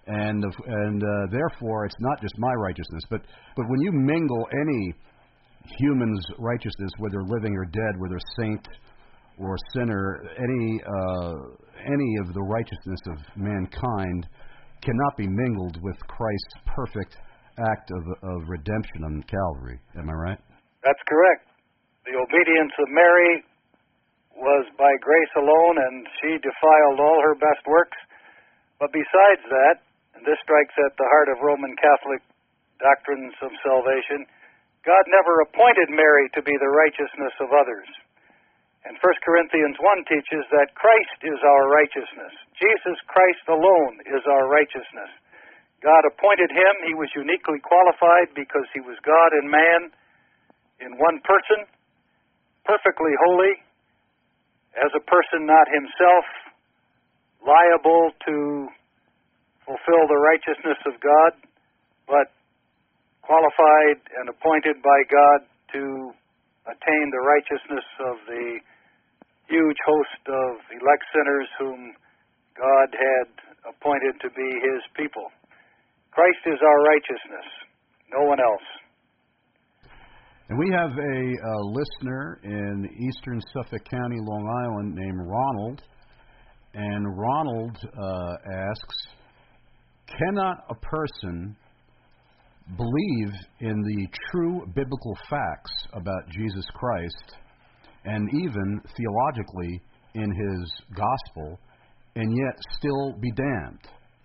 and therefore it's not just my righteousness. But when you mingle any human's righteousness, whether living or dead, whether saint or sinner, any of the righteousness of mankind cannot be mingled with Christ's perfect act of redemption on Calvary. Am I right? That's correct. The obedience of Mary was by grace alone, and she defiled all her best works. But besides that, and this strikes at the heart of Roman Catholic doctrines of salvation, God never appointed Mary to be the righteousness of others. And 1 Corinthians 1 teaches that Christ is our righteousness. Jesus Christ alone is our righteousness. God appointed him. He was uniquely qualified because he was God and man in one person, perfectly holy, as a person not himself liable to fulfill the righteousness of God, but qualified and appointed by God to attain the righteousness of the huge host of elect sinners whom God had appointed to be his people. Christ is our righteousness, no one else. And we have a listener in eastern Suffolk County, Long Island, named Ronald. And Ronald asks, cannot a person believe in the true biblical facts about Jesus Christ, and even theologically in his gospel, and yet still be damned?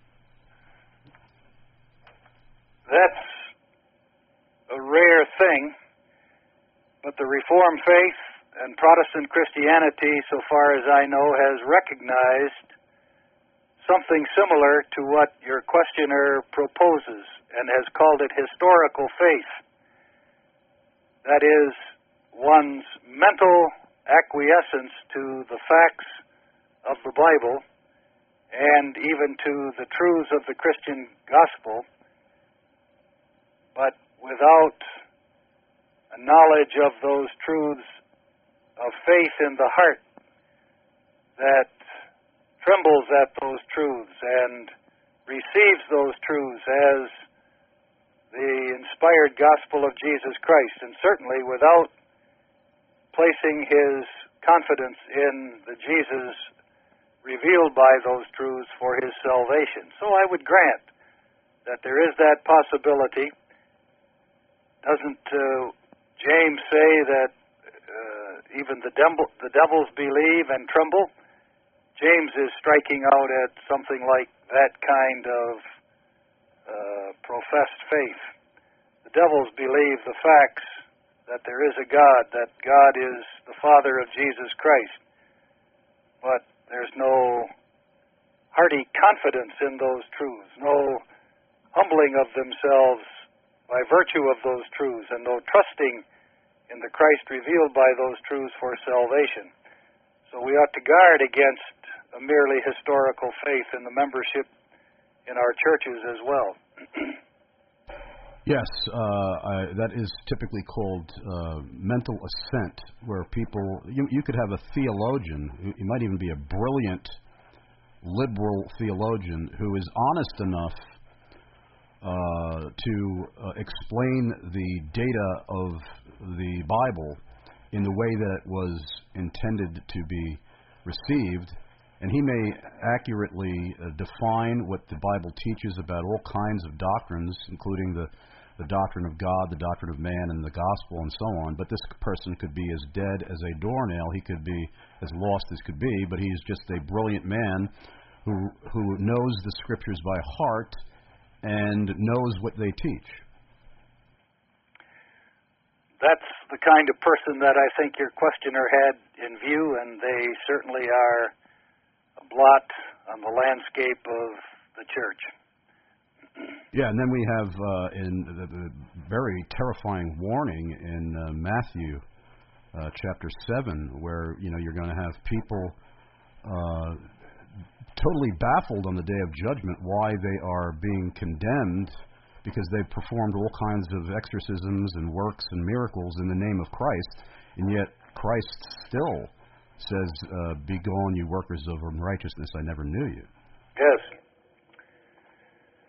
That's a rare thing, but the Reformed faith and Protestant Christianity, so far as I know, has recognized something similar to what your questioner proposes and has called it historical faith. That is, one's mental acquiescence to the facts of the Bible and even to the truths of the Christian gospel, but without a knowledge of those truths of faith in the heart that trembles at those truths and receives those truths as the inspired gospel of Jesus Christ, and certainly without placing his confidence in the Jesus revealed by those truths for his salvation. So I would grant that there is that possibility. Doesn't James say that even the devils believe and tremble? James is striking out at something like that kind of professed faith. The devils believe the facts that there is a God, that God is the Father of Jesus Christ. But there's no hearty confidence in those truths, no humbling of themselves by virtue of those truths, and no trusting in the Christ revealed by those truths for salvation. So we ought to guard against a merely historical faith in the membership in our churches as well. Yes, that is typically called mental assent, where people, you could have a theologian, he might even be a brilliant liberal theologian who is honest enough to explain the data of the Bible in the way that it was intended to be received, and he may accurately define what the Bible teaches about all kinds of doctrines, including the doctrine of God, the doctrine of man, and the gospel, and so on. But this person could be as dead as a doornail. He could be as lost as could be, but he's just a brilliant man who knows the Scriptures by heart and knows what they teach. That's the kind of person that I think your questioner had in view, and they certainly are a blot on the landscape of the church. Yeah, and then we have in the very terrifying warning in Matthew chapter 7, where you're going to have people totally baffled on the day of judgment why they are being condemned because they've performed all kinds of exorcisms and works and miracles in the name of Christ, and yet Christ still says, "Be gone, you workers of unrighteousness, I never knew you." Yes.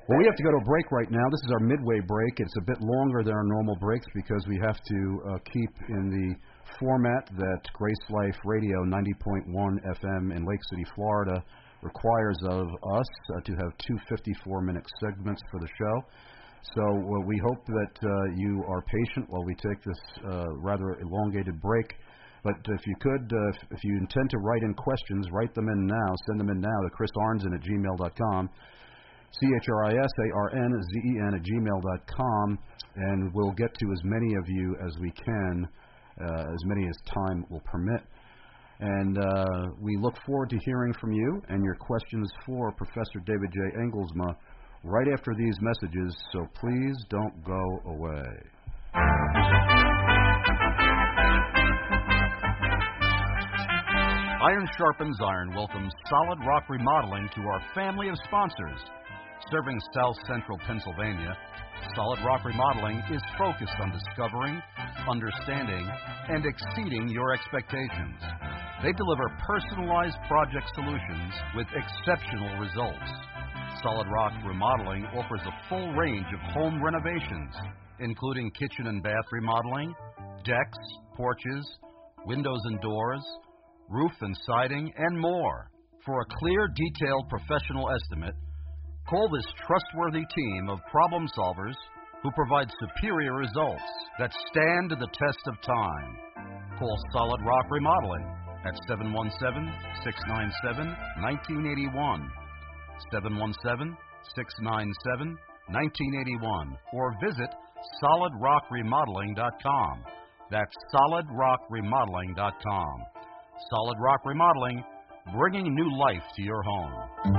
Well, we have to go to a break right now. This is our midway break. It's a bit longer than our normal breaks because we have to keep in the format that Grace Life Radio 90.1 FM in Lake City, Florida requires of us to have two 54-minute segments for the show. So we hope that you are patient while we take this rather elongated break. But if you could, if you intend to write in questions, write them in now. Send them in now to chrisarnzen@gmail.com. CHRISARNZEN@gmail.com, and we'll get to as many of you as we can, as many as time will permit. And we look forward to hearing from you and your questions for Professor David J. Engelsma right after these messages, so please don't go away. Iron Sharpens Iron welcomes Solid Rock Remodeling to our family of sponsors. Serving South Central Pennsylvania, Solid Rock Remodeling is focused on discovering, understanding, and exceeding your expectations. They deliver personalized project solutions with exceptional results. Solid Rock Remodeling offers a full range of home renovations, including kitchen and bath remodeling, decks, porches, windows and doors, roof and siding, and more. For a clear, detailed professional estimate, call this trustworthy team of problem solvers who provide superior results that stand the test of time. Call Solid Rock Remodeling at 717-697-1981, 717-697-1981, or visit solidrockremodeling.com. That's solidrockremodeling.com. Solid Rock Remodeling, bringing new life to your home.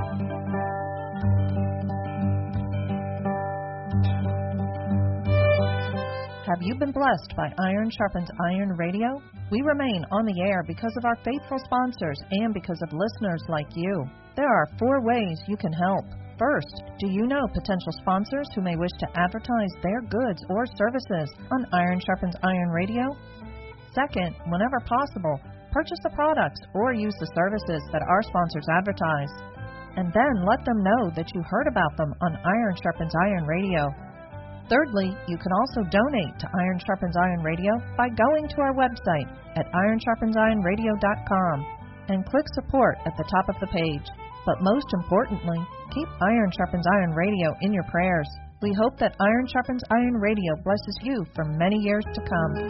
Have you been blessed by Iron Sharpens Iron Radio? We remain on the air because of our faithful sponsors and because of listeners like you. There are 4 ways you can help. First, do you know potential sponsors who may wish to advertise their goods or services on Iron Sharpens Iron Radio? Second, whenever possible, purchase the products or use the services that our sponsors advertise. And then let them know that you heard about them on Iron Sharpens Iron Radio. Thirdly, you can also donate to Iron Sharpens Iron Radio by going to our website at ironsharpensironradio.com and click support at the top of the page. But most importantly, keep Iron Sharpens Iron Radio in your prayers. We hope that Iron Sharpens Iron Radio blesses you for many years to come.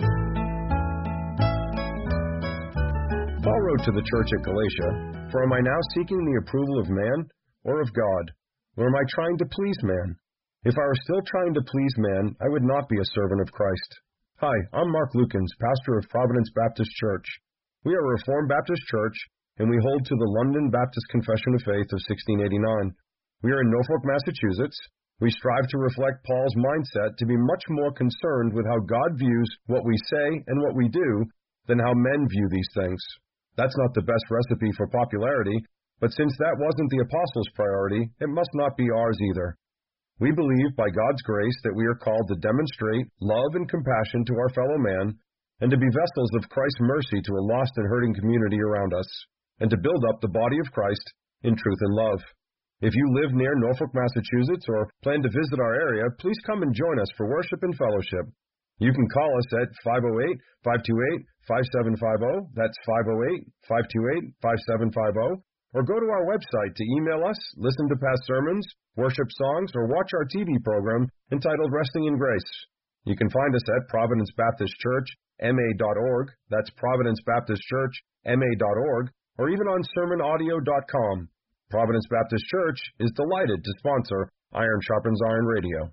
Paul wrote to the church at Galatia, "For am I now seeking the approval of man or of God? Or am I trying to please man? If I were still trying to please man, I would not be a servant of Christ." Hi, I'm Mark Lukens, pastor of Providence Baptist Church. We are a Reformed Baptist church, and we hold to the London Baptist Confession of Faith of 1689. We are in Norfolk, Massachusetts. We strive to reflect Paul's mindset to be much more concerned with how God views what we say and what we do than how men view these things. That's not the best recipe for popularity, but since that wasn't the apostles' priority, it must not be ours either. We believe by God's grace that we are called to demonstrate love and compassion to our fellow man, and to be vessels of Christ's mercy to a lost and hurting community around us, and to build up the body of Christ in truth and love. If you live near Norfolk, Massachusetts, or plan to visit our area, please come and join us for worship and fellowship. You can call us at 508-528-5750, that's 508-528-5750, or go to our website to email us, listen to past sermons, worship songs, or watch our TV program entitled Resting in Grace. You can find us at Providence Baptist Church, ma.org, that's Providence Baptist Church, ma.org, or even on sermonaudio.com. Providence Baptist Church is delighted to sponsor Iron Sharpens Iron Radio.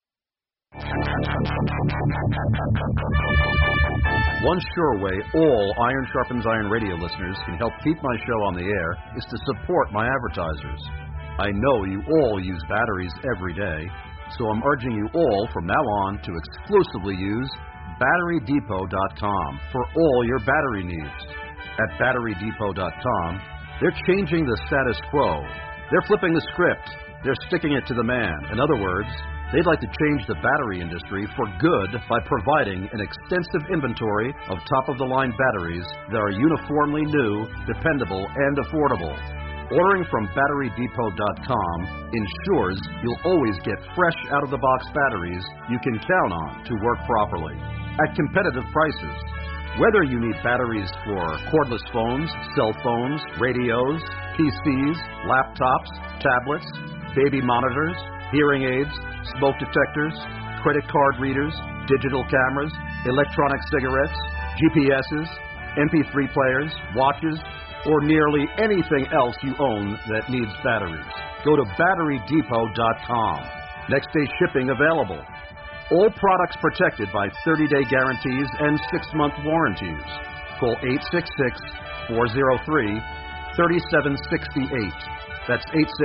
One sure way all Iron Sharpens Iron Radio listeners can help keep my show on the air is to support my advertisers. I know you all use batteries every day, so I'm urging you all from now on to exclusively use BatteryDepot.com for all your battery needs. At BatteryDepot.com, they're changing the status quo. They're flipping the script. They're sticking it to the man. In other words, they'd like to change the battery industry for good by providing an extensive inventory of top-of-the-line batteries that are uniformly new, dependable, and affordable. Ordering from BatteryDepot.com ensures you'll always get fresh out-of-the-box batteries you can count on to work properly at competitive prices. Whether you need batteries for cordless phones, cell phones, radios, PCs, laptops, tablets, baby monitors, hearing aids, smoke detectors, credit card readers, digital cameras, electronic cigarettes, GPSs, MP3 players, watches, or nearly anything else you own that needs batteries, go to BatteryDepot.com. Next day shipping available. All products protected by 30-day guarantees and 6-month warranties. Call 866-403-3768. That's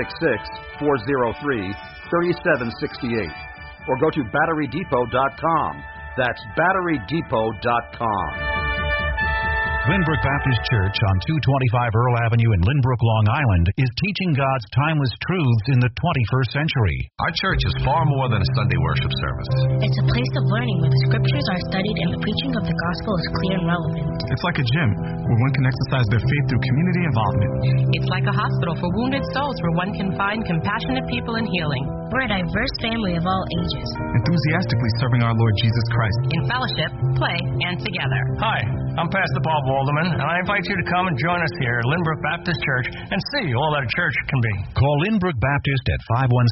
866-403-3768. Or go to BatteryDepot.com. That's BatteryDepot.com. Lynbrook Baptist Church on 225 Earl Avenue in Lynbrook, Long Island is teaching God's timeless truths in the 21st century. Our church is far more than a Sunday worship service. It's a place of learning where the scriptures are studied and the preaching of the gospel is clear and relevant. It's like a gym where one can exercise their faith through community involvement. It's like a hospital for wounded souls where one can find compassionate people and healing. We're a diverse family of all ages, enthusiastically serving our Lord Jesus Christ in fellowship, play, and together. Hi, I'm Pastor Bob Walderman, and I invite you to come and join us here at Lynbrook Baptist Church and see all that a church can be. Call Lynbrook Baptist at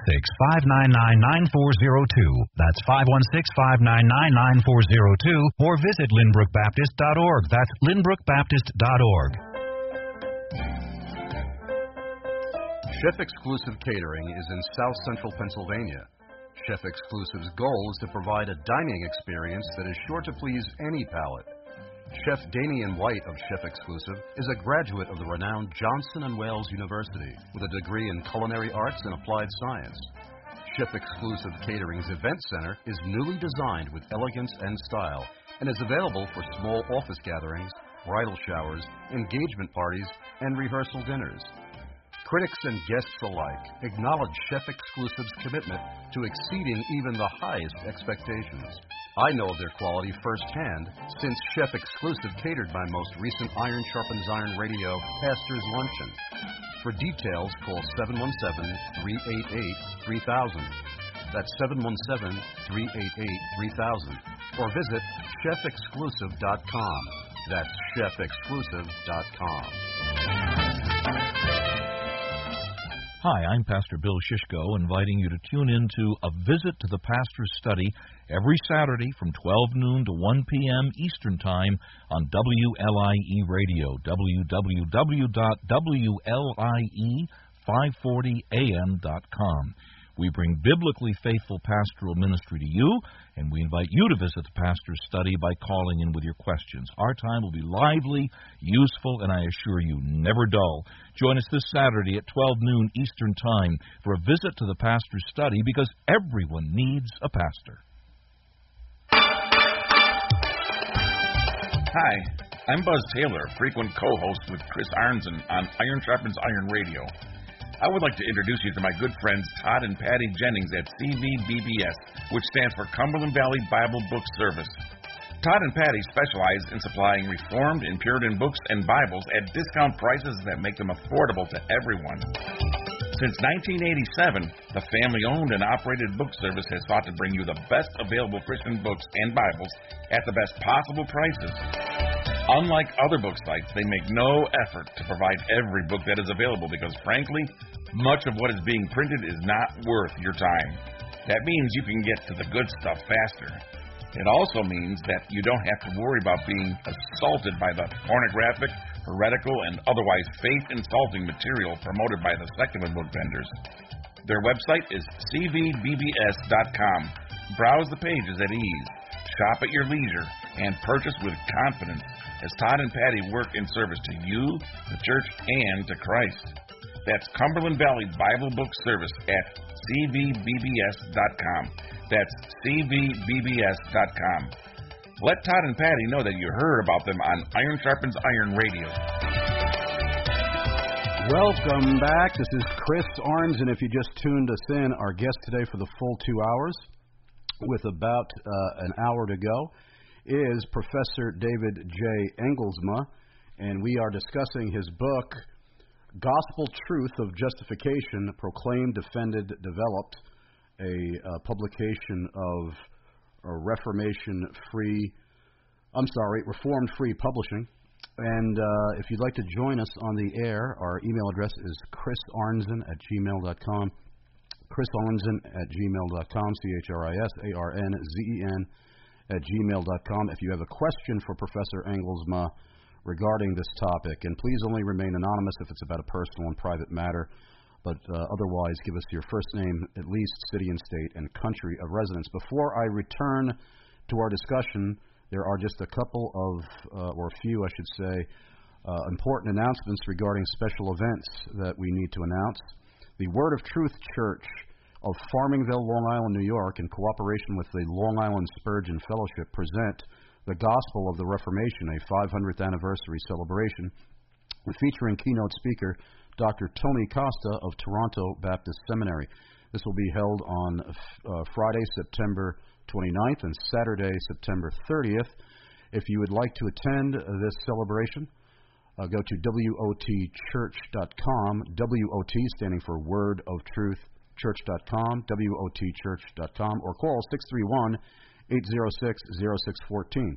516-599-9402. That's 516-599-9402, or visit lynbrookbaptist.org. That's lynbrookbaptist.org. Chef Exclusive Catering is in South Central Pennsylvania. Chef Exclusive's goal is to provide a dining experience that is sure to please any palate. Chef Damian White of Chef Exclusive is a graduate of the renowned Johnson & Wales University with a degree in culinary arts and applied science. Chef Exclusive Catering's event center is newly designed with elegance and style and is available for small office gatherings, bridal showers, engagement parties, and rehearsal dinners. Critics and guests alike acknowledge Chef Exclusive's commitment to exceeding even the highest expectations. I know of their quality firsthand since Chef Exclusive catered my most recent Iron Sharpens Iron Radio Pastor's Luncheon. For details, call 717-388-3000. That's 717-388-3000. Or visit chefexclusive.com. That's chefexclusive.com. Hi, I'm Pastor Bill Shishko, inviting you to tune in to A Visit to the Pastor's Study every Saturday from 12 noon to 1 p.m. Eastern Time on WLIE Radio, www.WLIE540am.com. We bring biblically faithful pastoral ministry to you, and we invite you to visit the Pastor's Study by calling in with your questions. Our time will be lively, useful, and I assure you, never dull. Join us this Saturday at 12 noon Eastern Time for a visit to the Pastor's Study, because everyone needs a pastor. Hi, I'm Buzz Taylor, frequent co-host with Chris Arnzen on Iron Sharpens Iron Radio. I would like to introduce you to my good friends Todd and Patty Jennings at CVBBS, which stands for Cumberland Valley Bible Book Service. Todd and Patty specialize in supplying Reformed and Puritan books and Bibles at discount prices that make them affordable to everyone. Since 1987, the family-owned and operated book service has sought to bring you the best available Christian books and Bibles at the best possible prices. Unlike other book sites, they make no effort to provide every book that is available because, frankly, much of what is being printed is not worth your time. That means you can get to the good stuff faster. It also means that you don't have to worry about being assaulted by the pornographic, heretical, and otherwise faith-insulting material promoted by the secular book vendors. Their website is cvbbs.com. Browse the pages at ease, shop at your leisure, and purchase with confidence as Todd and Patty work in service to you, the church, and to Christ. That's Cumberland Valley Bible Book Service at cvbbs.com. That's cvbbs.com. Let Todd and Patty know that you heard about them on Iron Sharpens Iron Radio. Welcome back. This is Chris Arns, and if you just tuned us in, our guest today for the full 2 hours, with about an hour to go, is Professor David J. Engelsma, and we are discussing his book, Gospel Truth of Justification, Proclaimed, Defended, Developed, a publication of Reformed Free Publishing. And if you'd like to join us on the air, our email address is chrisarnzen@gmail.com. chrisarnzen@gmail.com, CHRISARNZEN@gmail.com. If you have a question for Professor Engelsma regarding this topic, and please only remain anonymous if it's about a personal and private matter, but otherwise give us your first name, at least city and state, and country of residence. Before I return to our discussion, there are just a couple of, or a few, I should say, important announcements regarding special events that we need to announce. The Word of Truth Church of Farmingville, Long Island, New York, in cooperation with the Long Island Spurgeon Fellowship, present the Gospel of the Reformation, a 500th anniversary celebration, featuring keynote speaker Dr. Tony Costa of Toronto Baptist Seminary. This will be held on Friday, September 29th and Saturday, September 30th. If you would like to attend this celebration, go to WOTchurch.com, WOT standing for Word of Truth, church.com, WOTchurch.com, or call 631-806-0614.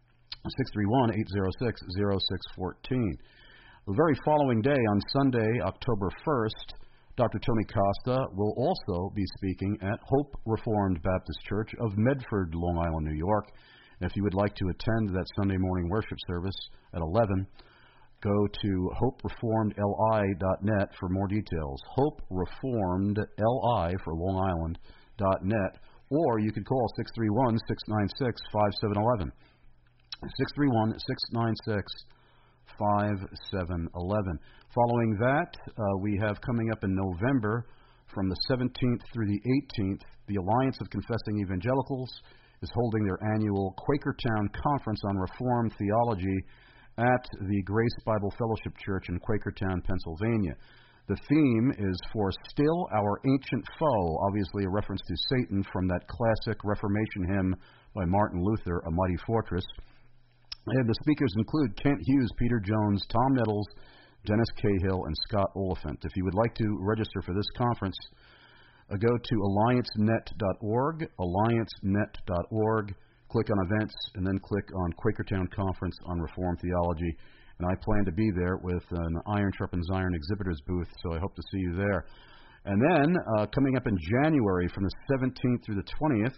631-806-0614. The very following day, on Sunday, October 1st, Dr. Tony Costa will also be speaking at Hope Reformed Baptist Church of Medford, Long Island, New York. And if you would like to attend that Sunday morning worship service at 11, go to hopereformedli.net for more details. hopereformedli for Long Island.net, or you could call 631-696-5711. 631-696-5711. Following that, we have coming up in November, from the 17th through the 18th, the Alliance of Confessing Evangelicals is holding their annual Quakertown Conference on Reformed Theology at the Grace Bible Fellowship Church in Quakertown, Pennsylvania. The theme is For Still Our Ancient Foe, obviously a reference to Satan from that classic Reformation hymn by Martin Luther, A Mighty Fortress. And the speakers include Kent Hughes, Peter Jones, Tom Nettles, Dennis Cahill, and Scott Oliphant. If you would like to register for this conference, go to alliancenet.org, alliancenet.org, click on events, and then click on Quakertown Conference on Reformed Theology. And I plan to be there with an Iron Sharpens Iron exhibitors booth, so I hope to see you there. And then, coming up in January, from the 17th through the 20th,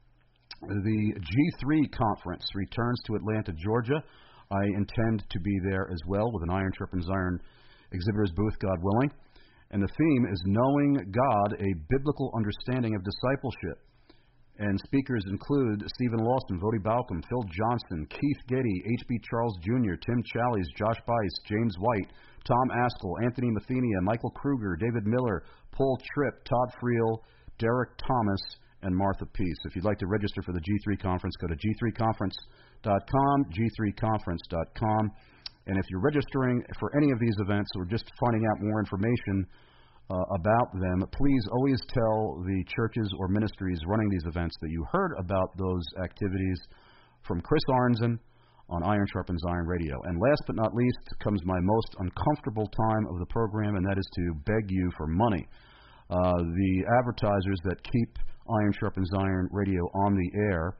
the G3 Conference returns to Atlanta, Georgia. I intend to be there as well with an Iron Sharpens Iron exhibitors booth, God willing. And the theme is Knowing God, a Biblical Understanding of Discipleship. And speakers include Stephen Lawson, Vodi Balcom, Phil Johnson, Keith Getty, H.B. Charles Jr., Tim Challies, Josh Bice, James White, Tom Askell, Anthony Mathenia, Michael Kruger, David Miller, Paul Tripp, Todd Friel, Derek Thomas, and Martha Peace. If you'd like to register for the G3 Conference, go to g3conference.com, g3conference.com. And if you're registering for any of these events or just finding out more information about them, please always tell the churches or ministries running these events that you heard about those activities from Chris Arnzen on Iron Sharpens Iron Radio. And last but not least comes my most uncomfortable time of the program, and that is to beg you for money. The advertisers that keep Iron Sharpens Iron Radio on the air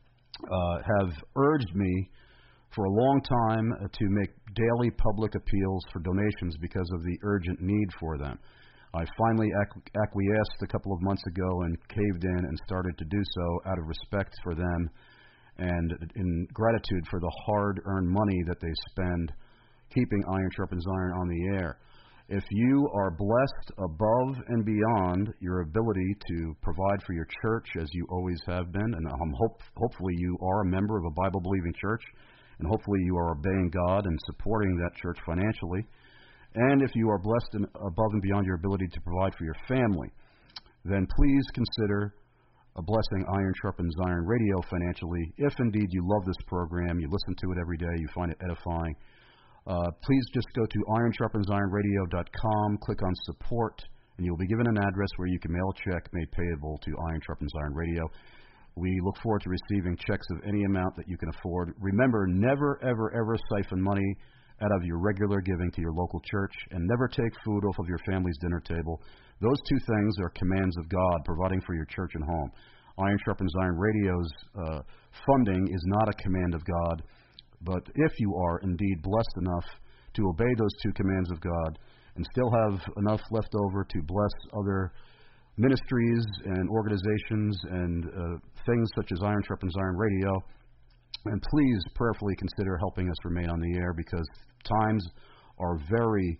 have urged me for a long time to make daily public appeals for donations because of the urgent need for them. I finally acquiesced a couple of months ago and caved in and started to do so out of respect for them and in gratitude for the hard-earned money that they spend keeping Iron Sharpens Iron on the air. If you are blessed above and beyond your ability to provide for your church, as you always have been, and hopefully you are a member of a Bible-believing church, and hopefully you are obeying God and supporting that church financially, and if you are blessed above and beyond your ability to provide for your family, then please consider blessing Iron Sharpens Iron Radio financially. If indeed you love this program, you listen to it every day, you find it edifying, please just go to ironsharpensironradio.com, click on support, and you'll be given an address where you can mail a check made payable to Iron Sharpens Iron Radio. We look forward to receiving checks of any amount that you can afford. Remember, never, ever, ever siphon money out of your regular giving to your local church, and never take food off of your family's dinner table. Those two things are commands of God, providing for your church and home. Iron Sharpens Iron Radio's funding is not a command of God, but if you are indeed blessed enough to obey those two commands of God and still have enough left over to bless other ministries and organizations and things such as Iron Sharpens Iron Radio, and please prayerfully consider helping us remain on the air, because times are very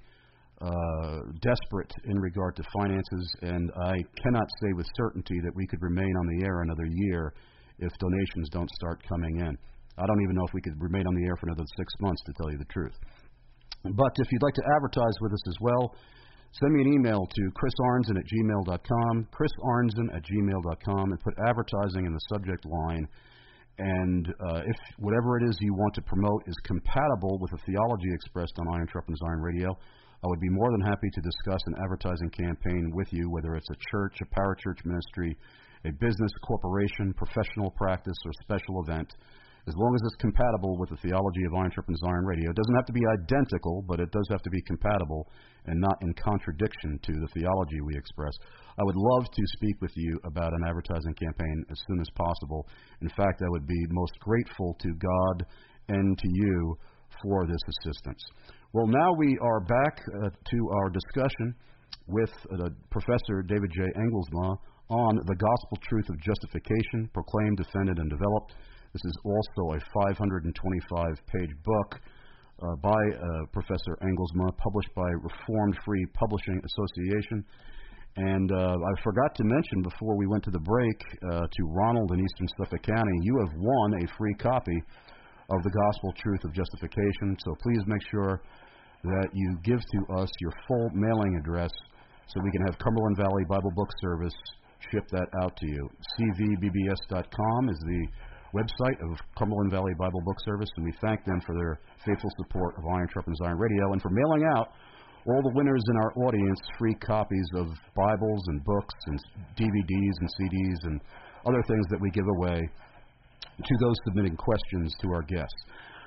desperate in regard to finances, and I cannot say with certainty that we could remain on the air another year if donations don't start coming in. I don't even know if we could remain on the air for another 6 months, to tell you the truth. But if you'd like to advertise with us as well, send me an email to chrisarnzen@gmail.com, chrisarnzen@gmail.com, and put advertising in the subject line. And if whatever it is you want to promote is compatible with the theology expressed on Iron Sharpens Iron Radio, I would be more than happy to discuss an advertising campaign with you, whether it's a church, a parachurch ministry, a business, corporation, professional practice, or special event, as long as it's compatible with the theology of Iron Sharpens Iron Radio. It doesn't have to be identical, but it does have to be compatible and not in contradiction to the theology we express. I would love to speak with you about an advertising campaign as soon as possible. In fact, I would be most grateful to God and to you for this assistance. Well, now we are back to our discussion with Professor David J. Engelsma on the gospel truth of justification, proclaimed, defended, and developed. This is also a 525-page book by Professor Engelsma, published by Reformed Free Publishing Association. And I forgot to mention before we went to the break to Ronald in Eastern Suffolk County, you have won a free copy of the Gospel Truth of Justification. So please make sure that you give to us your full mailing address so we can have Cumberland Valley Bible Book Service ship that out to you. cvbbs.com is the website of Cumberland Valley Bible Book Service, and we thank them for their faithful support of Iron Sharpens Iron Radio and for mailing out all the winners in our audience free copies of Bibles and books and DVDs and CDs and other things that we give away to those submitting questions to our guests.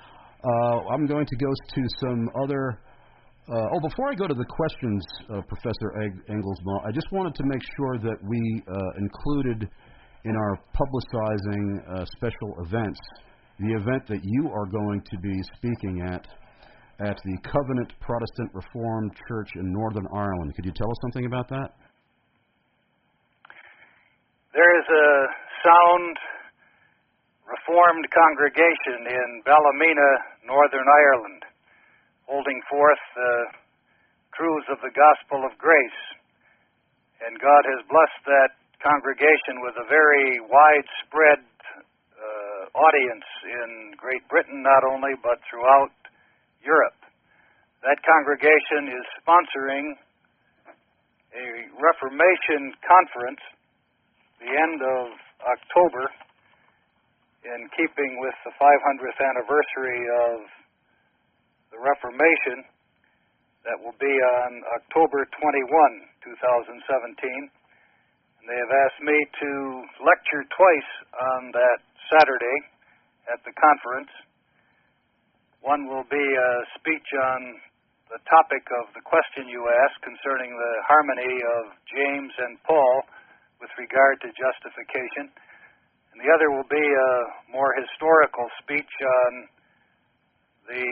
I'm going to go to some other... before I go to the questions, Professor Engelsma, I just wanted to make sure that we included in our publicizing special events the event that you are going to be speaking at the Covenant Protestant Reformed Church in Northern Ireland. Could you tell us something about that? There is a sound Reformed congregation in Ballymena, Northern Ireland, holding forth the truths of the gospel of grace. And God has blessed that congregation with a very widespread audience in Great Britain, not only, but throughout Europe. That congregation is sponsoring a Reformation conference the end of October, in keeping with the 500th anniversary of the Reformation. That will be on October 21, 2017. And they have asked me to lecture twice on that Saturday at the conference. One will be a speech on the topic of the question you asked concerning the harmony of James and Paul with regard to justification. And the other will be a more historical speech on the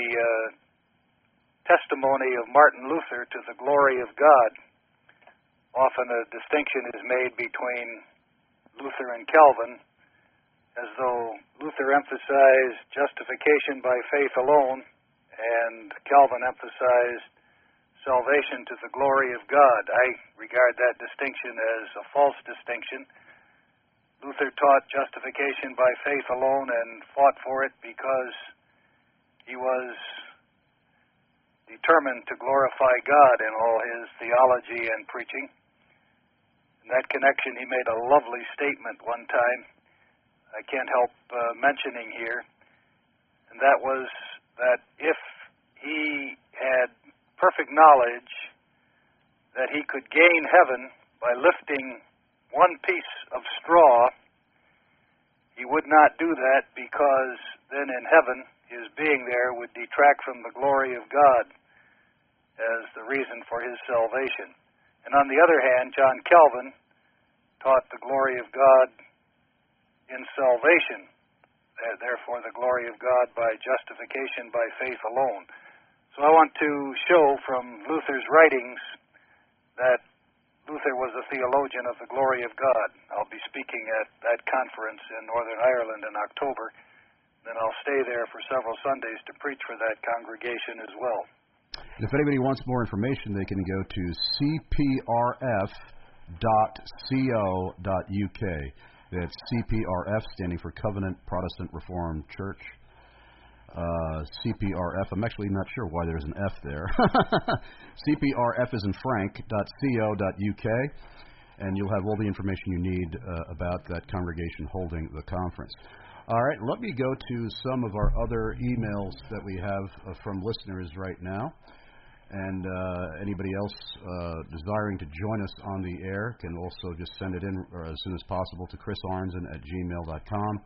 testimony of Martin Luther to the glory of God. Often a distinction is made between Luther and Calvin, as though Luther emphasized justification by faith alone, and Calvin emphasized salvation to the glory of God. I regard that distinction as a false distinction. Luther taught justification by faith alone and fought for it because he was determined to glorify God in all his theology and preaching. In that connection, he made a lovely statement one time I can't help mentioning here, and that was that if he had perfect knowledge that he could gain heaven by lifting one piece of straw, he would not do that because then in heaven his being there would detract from the glory of God as the reason for his salvation. And on the other hand, John Calvin taught the glory of God in salvation, therefore the glory of God by justification by faith alone. So I want to show from Luther's writings that Luther was a theologian of the glory of God. I'll be speaking at that conference in Northern Ireland in October. Then I'll stay there for several Sundays to preach for that congregation as well. If anybody wants more information, they can go to cprf.co.uk. That's CPRF, standing for Covenant Protestant Reformed Church. CPRF, I'm actually not sure why there's an F there. CPRF is in Frank.co.uk, and you'll have all the information you need about that congregation holding the conference. All right, let me go to some of our other emails that we have from listeners right now. And anybody else desiring to join us on the air can also just send it in as soon as possible to chrisarnzen@gmail.com.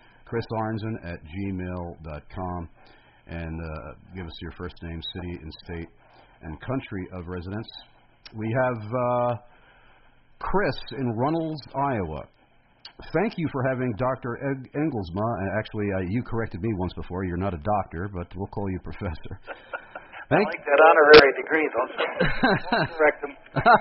chrisarnzen@gmail.com, and give us your first name, city, and state, and country of residence. We have Chris in Runnels, Iowa. Thank you for having Dr. Engelsma. Actually, you corrected me once before. You're not a doctor, but we'll call you professor. I like that honorary degree, though. Correct them.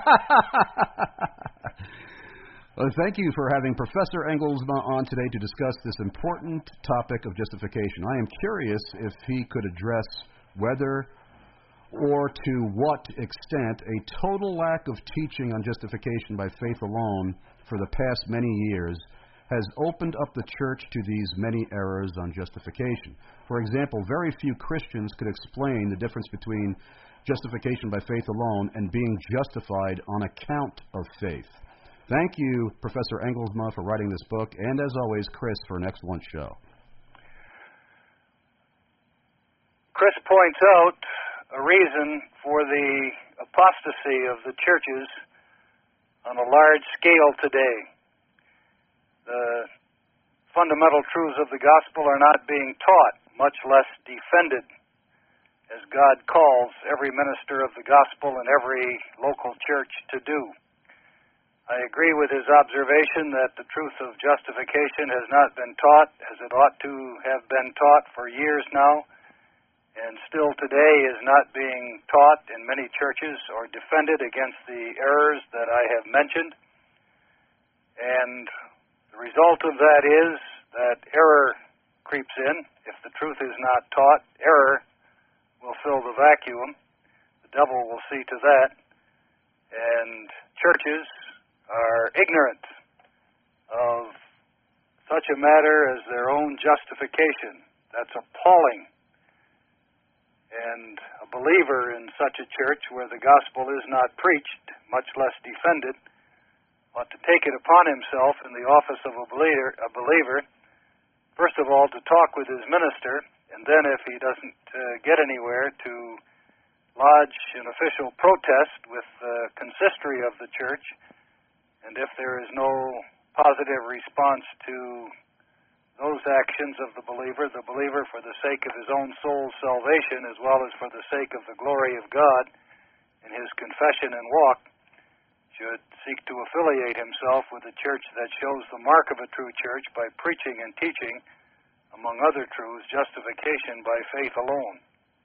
Well, thank you for having Professor Engelsma on today to discuss this important topic of justification. I am curious if he could address whether or to what extent a total lack of teaching on justification by faith alone for the past many years has opened up the church to these many errors on justification. For example, very few Christians could explain the difference between justification by faith alone and being justified on account of faith. Thank you, Professor Engelsma, for writing this book, and as always, Chris, for an excellent show. Chris points out a reason for the apostasy of the churches on a large scale today. The fundamental truths of the gospel are not being taught, much less defended, as God calls every minister of the gospel in every local church to do. I agree with his observation that the truth of justification has not been taught as it ought to have been taught for years now, and still today is not being taught in many churches or defended against the errors that I have mentioned. And the result of that is that error creeps in. If the truth is not taught, error will fill the vacuum. The devil will see to that. And churches are ignorant of such a matter as their own justification. That's appalling. And a believer in such a church where the gospel is not preached, much less defended, ought to take it upon himself in the office of a believer, first of all, to talk with his minister, and then if he doesn't get anywhere, to lodge an official protest with the consistory of the church. And if there is no positive response to those actions of the believer, for the sake of his own soul's salvation as well as for the sake of the glory of God in his confession and walk, should seek to affiliate himself with a church that shows the mark of a true church by preaching and teaching, among other truths, justification by faith alone.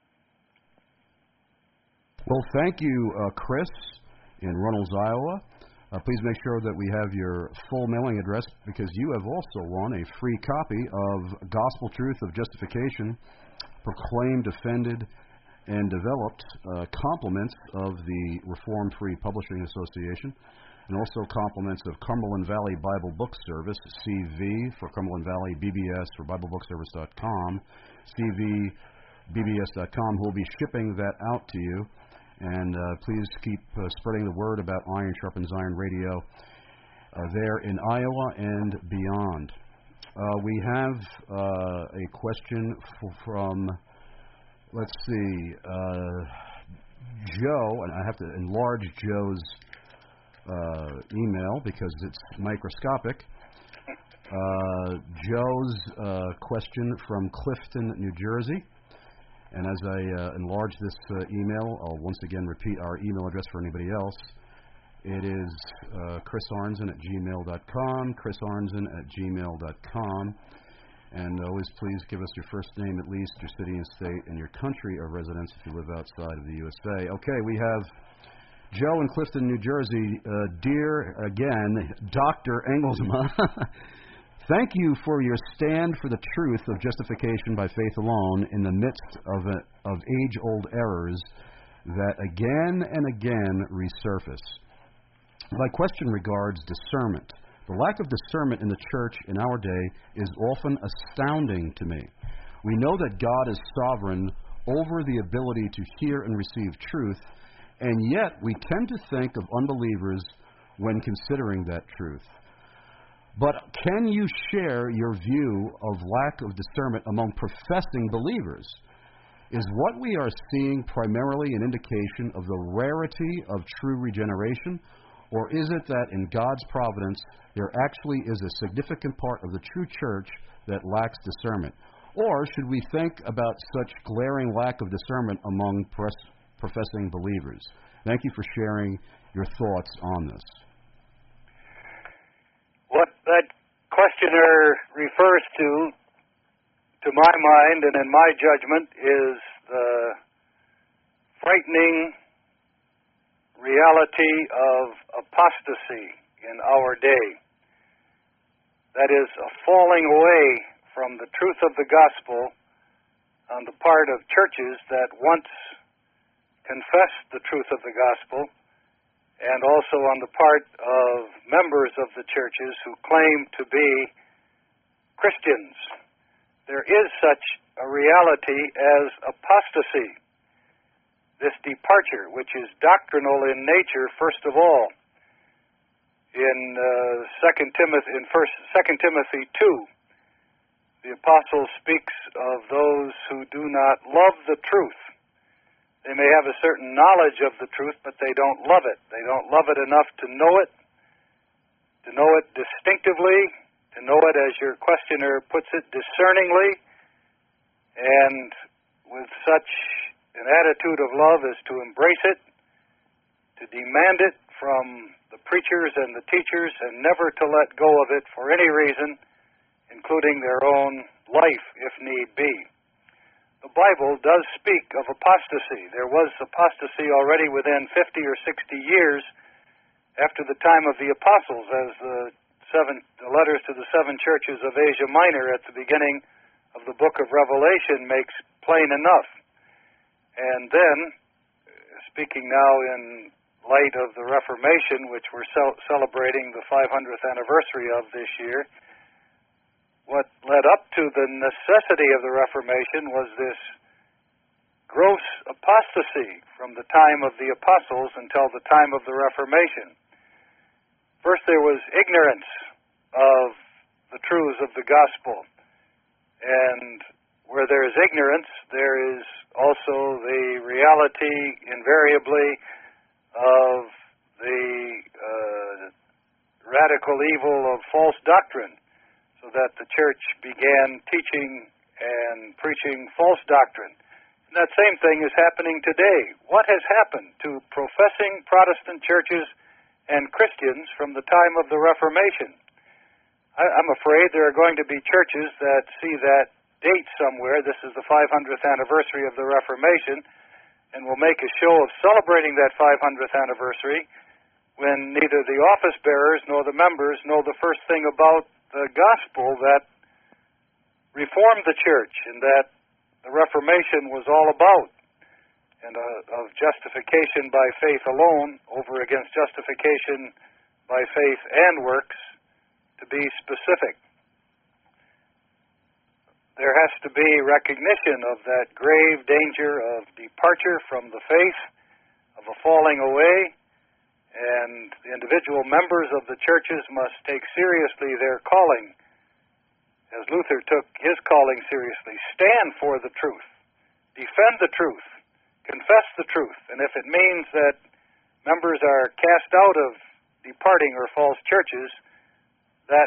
Well, thank you, Chris, in Runnels, Iowa. Please make sure that we have your full mailing address, because you have also won a free copy of Gospel Truth of Justification, proclaimed, defended, and developed, compliments of the Reformed Free Publishing Association, and also compliments of Cumberland Valley Bible Book Service, CV for Cumberland Valley, BBS for BibleBookService.com, CVBBS.com, who will be shipping that out to you. And please keep spreading the word about Iron Sharpens Iron Radio there in Iowa and beyond. We have a question from, let's see, Joe, and I have to enlarge Joe's email because it's microscopic. Joe's question from Clifton, New Jersey. And as I enlarge this email, I'll once again repeat our email address for anybody else. It is chrisarnzen@gmail.com, chrisarnzen@gmail.com. And always please give us your first name at least, your city and state, and your country of residence if you live outside of the USA. Okay, we have Joe in Clifton, New Jersey. Dear, again, Dr. Engelsma, thank you for your stand for the truth of justification by faith alone in the midst of age-old errors that again and again resurface. My question regards discernment. The lack of discernment in the church in our day is often astounding to me. We know that God is sovereign over the ability to hear and receive truth, and yet we tend to think of unbelievers when considering that truth. But can you share your view of lack of discernment among professing believers? Is what we are seeing primarily an indication of the rarity of true regeneration? Or is it that in God's providence there actually is a significant part of the true church that lacks discernment? Or should we think about such glaring lack of discernment among professing believers? Thank you for sharing your thoughts on this. What that questioner refers to my mind and in my judgment, is the frightening reality of apostasy in our day. That is, a falling away from the truth of the gospel on the part of churches that once confessed the truth of the gospel, and also on the part of members of the churches who claim to be Christians. There is such a reality as apostasy. This departure, which is doctrinal in nature, first of all. In 2 Timothy 2, the apostle speaks of those who do not love the truth. They may have a certain knowledge of the truth, but they don't love it. They don't love it enough to know it distinctively, to know it, as your questioner puts it, discerningly, and with such an attitude of love as to embrace it, to demand it from the preachers and the teachers, and never to let go of it for any reason, including their own life, if need be. The Bible does speak of apostasy. There was apostasy already within 50 or 60 years after the time of the apostles, as the letters to the 7 churches of Asia Minor at the beginning of the book of Revelation makes plain enough. And then, speaking now in light of the Reformation, which we're celebrating the 500th anniversary of this year, what led up to the necessity of the Reformation was this gross apostasy from the time of the apostles until the time of the Reformation. First, there was ignorance of the truths of the gospel. And where there is ignorance, there is also the reality, invariably, of the radical evil of false doctrine, so that the church began teaching and preaching false doctrine. And that same thing is happening today. What has happened to professing Protestant churches and Christians from the time of the Reformation? I'm afraid there are going to be churches that see that date somewhere. This is the 500th anniversary of the Reformation, and will make a show of celebrating that 500th anniversary when neither the office bearers nor the members know the first thing about the gospel that reformed the church and that the Reformation was all about, and of justification by faith alone over against justification by faith and works, to be specific. There has to be recognition of that grave danger of departure from the faith, of a falling away, and the individual members of the churches must take seriously their calling, as Luther took his calling seriously. Stand for the truth. Defend the truth. Confess the truth. And if it means that members are cast out of departing or false churches, that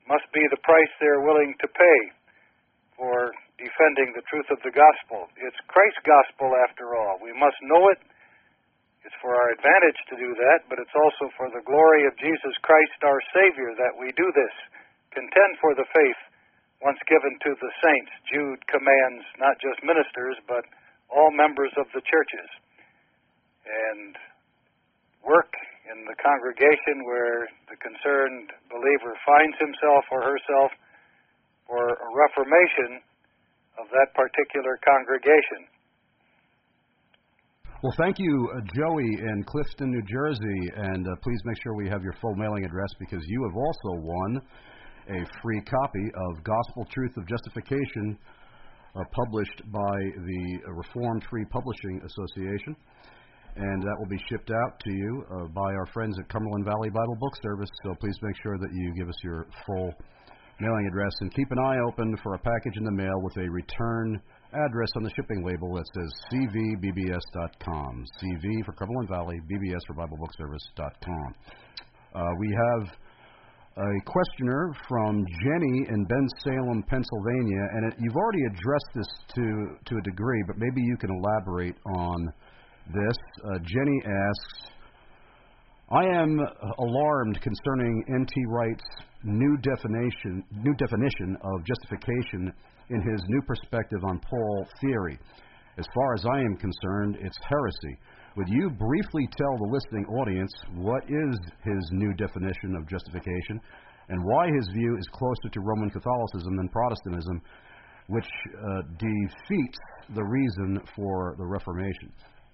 must be the price they're willing to pay for defending the truth of the gospel. It's Christ's gospel, after all. We must know it. It's for our advantage to do that, but it's also for the glory of Jesus Christ, our Savior, that we do this. Contend for the faith once given to the saints. Jude commands not just ministers, but all members of the churches. And work in the congregation where the concerned believer finds himself or herself for a reformation of that particular congregation. Well, thank you, Joey in Clifton, New Jersey, and please make sure we have your full mailing address because you have also won a free copy of Gospel Truth of Justification published by the Reformed Free Publishing Association, and that will be shipped out to you by our friends at Cumberland Valley Bible Book Service, so please make sure that you give us your full mailing address and keep an eye open for a package in the mail with a return address on the shipping label that says cvbbs.com. CV for Cumberland Valley, BBS for BibleBookService.com. We have a questioner from Jenny in Bensalem, Pennsylvania, and you've already addressed this to a degree, but maybe you can elaborate on this. Jenny asks, I am alarmed concerning N.T. Wright's new definition of justification in his new perspective on Paul theory. As far as I am concerned, it's heresy. Would you briefly tell the listening audience what is his new definition of justification and why his view is closer to Roman Catholicism than Protestantism, which defeats the reason for the Reformation?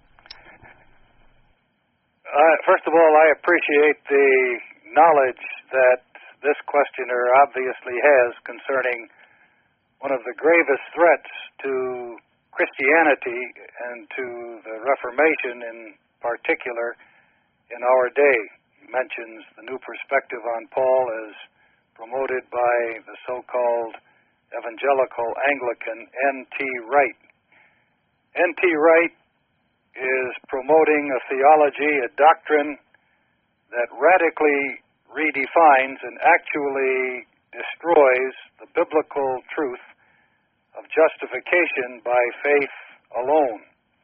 First of all, I appreciate the knowledge that this questioner obviously has concerning one of the gravest threats to Christianity and to the Reformation in particular in our day. He mentions the new perspective on Paul as promoted by the so-called evangelical Anglican N.T. Wright. N.T. Wright is promoting a theology, a doctrine that radically redefines and actually destroys the biblical truth of justification by faith alone.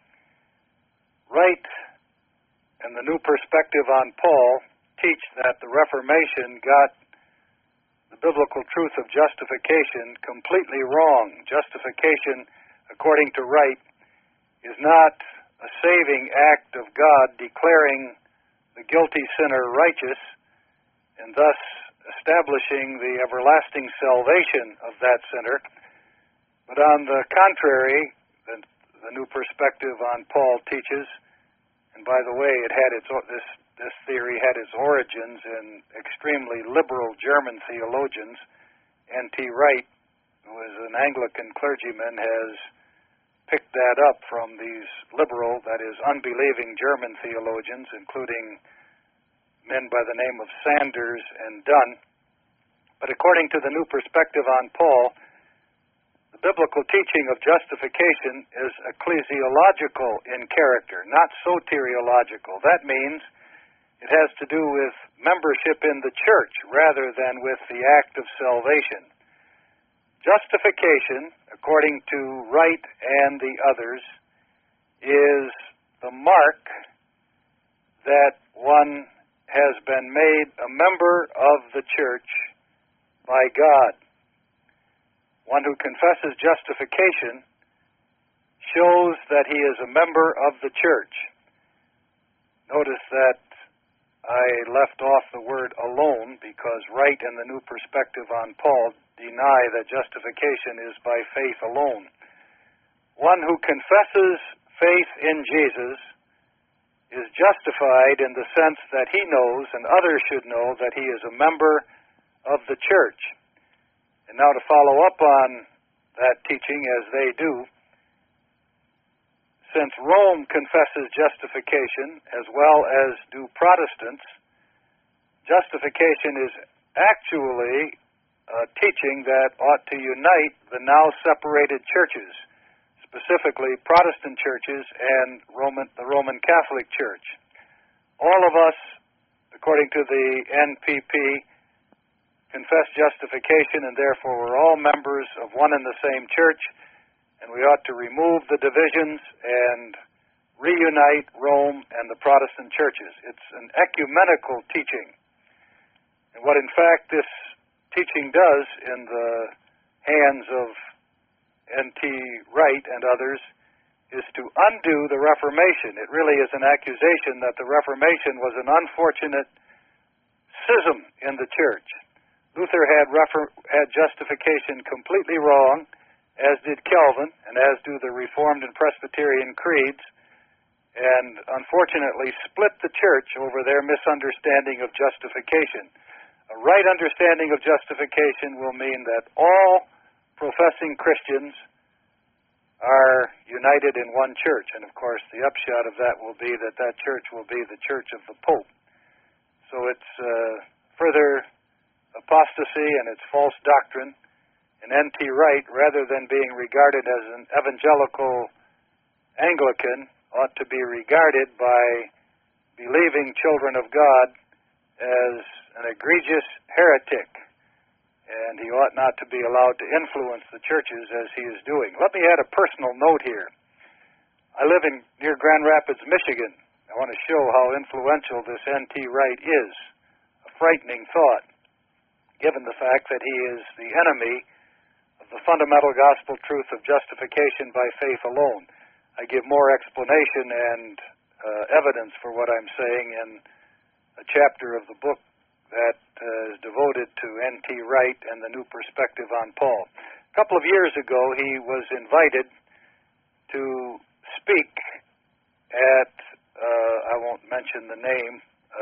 Wright and the new perspective on Paul teach that the Reformation got the biblical truth of justification completely wrong. Justification, according to Wright, is not a saving act of God declaring the guilty sinner righteous and thus establishing the everlasting salvation of that sinner. But on the contrary, the new perspective on Paul teaches, and by the way, this theory had its origins in extremely liberal German theologians. N.T. Wright, who is an Anglican clergyman, has picked that up from these liberal, that is, unbelieving German theologians, including men by the name of Sanders and Dunn. But according to the new perspective on Paul, the biblical teaching of justification is ecclesiological in character, not soteriological. That means it has to do with membership in the church rather than with the act of salvation. Justification, according to Wright and the others, is the mark that one has been made a member of the church by God. One who confesses justification shows that he is a member of the church. Notice that I left off the word alone because Wright and the new perspective on Paul deny that justification is by faith alone. One who confesses faith in Jesus is justified in the sense that he knows, and others should know, that he is a member of the church. And now to follow up on that teaching as they do, since Rome confesses justification as well as do Protestants, justification is actually a teaching that ought to unite the now separated churches, specifically Protestant churches and the Roman Catholic Church. All of us, according to the NPP, confess justification, and therefore we're all members of one and the same church, and we ought to remove the divisions and reunite Rome and the Protestant churches. It's an ecumenical teaching. And what, in fact, this teaching does in the hands of N.T. Wright and others is to undo the Reformation. It really is an accusation that the Reformation was an unfortunate schism in the church. Luther had justification completely wrong, as did Calvin, and as do the Reformed and Presbyterian creeds, and unfortunately split the church over their misunderstanding of justification. A right understanding of justification will mean that all professing Christians are united in one church, and of course the upshot of that will be that that church will be the church of the Pope. So it's further apostasy and it's false doctrine. And N.T. Wright, rather than being regarded as an evangelical Anglican, ought to be regarded by believing children of God as an egregious heretic, and he ought not to be allowed to influence the churches as he is doing. Let me add a personal note here. I live near Grand Rapids, Michigan. I want to show how influential this N.T. Wright is. A frightening thought, given the fact that he is the enemy of the fundamental gospel truth of justification by faith alone. I give more explanation and evidence for what I'm saying in a chapter of the book that is devoted to N.T. Wright and the New Perspective on Paul. A couple of years ago, he was invited to speak at, I won't mention the name,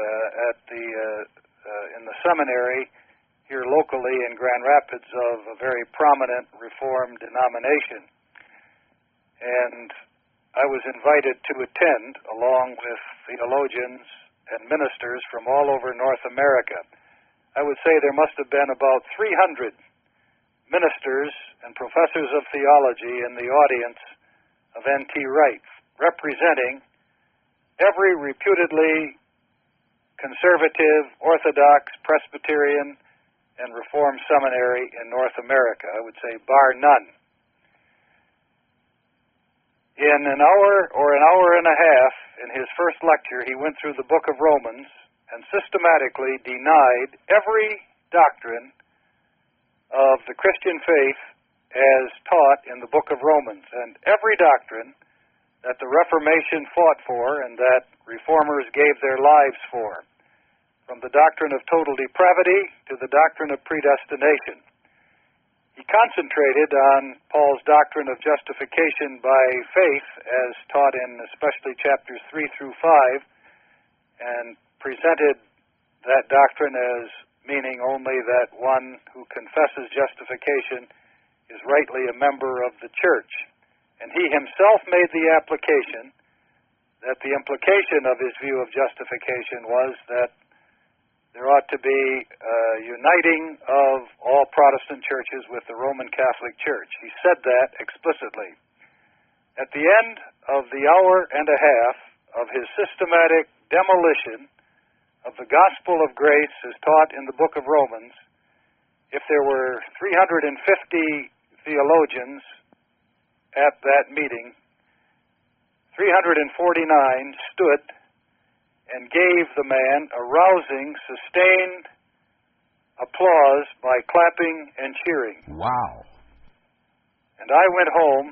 in the seminary here locally in Grand Rapids of a very prominent Reformed denomination. And I was invited to attend along with theologians and ministers from all over North America. I would say there must have been about 300 ministers and professors of theology in the audience of N.T. Wright, representing every reputedly conservative, Orthodox, Presbyterian, and Reformed seminary in North America, I would say bar none. In an hour or an hour and a half, in his first lecture, he went through the book of Romans and systematically denied every doctrine of the Christian faith as taught in the book of Romans, and every doctrine that the Reformation fought for and that reformers gave their lives for, from the doctrine of total depravity to the doctrine of predestination. He concentrated on Paul's doctrine of justification by faith as taught in especially chapters 3 through 5, and presented that doctrine as meaning only that one who confesses justification is rightly a member of the church. And he himself made the application that the implication of his view of justification was that there ought to be a uniting of all Protestant churches with the Roman Catholic Church. He said that explicitly. At the end of the hour and a half of his systematic demolition of the gospel of grace as taught in the book of Romans, if there were 350 theologians at that meeting, 349 stood and gave the man a rousing, sustained applause by clapping and cheering. Wow. And I went home.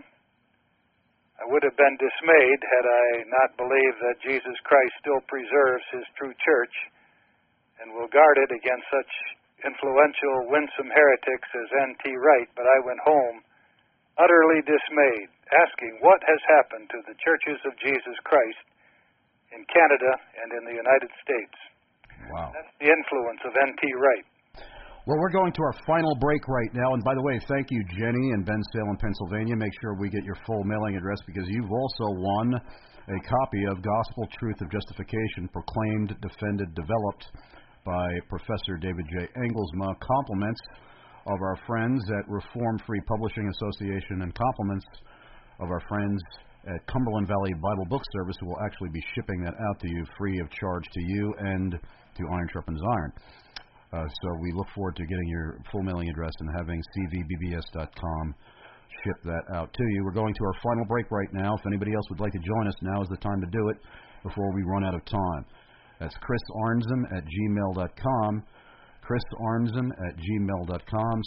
I would have been dismayed had I not believed that Jesus Christ still preserves his true church and will guard it against such influential, winsome heretics as N.T. Wright, but I went home utterly dismayed, asking what has happened to the churches of Jesus Christ in Canada and in the United States. Wow. That's the influence of N.T. Wright. Well, we're going to our final break right now. And by the way, thank you, Jenny in Bensalem, Pennsylvania. Make sure we get your full mailing address because you've also won a copy of Gospel Truth of Justification, proclaimed, defended, developed by Professor David J. Engelsma. Compliments of our friends at Reform Free Publishing Association and compliments of our friends at Cumberland Valley Bible Book Service, who will actually be shipping that out to you free of charge to you and to Iron Sharpens Iron. So we look forward to getting your full mailing address and having cvbbs.com ship that out to you. We're going to our final break right now. If anybody else would like to join us, now is the time to do it before we run out of time. That's Chris Arnzen at gmail.com. Chris Arnzen at gmail.com.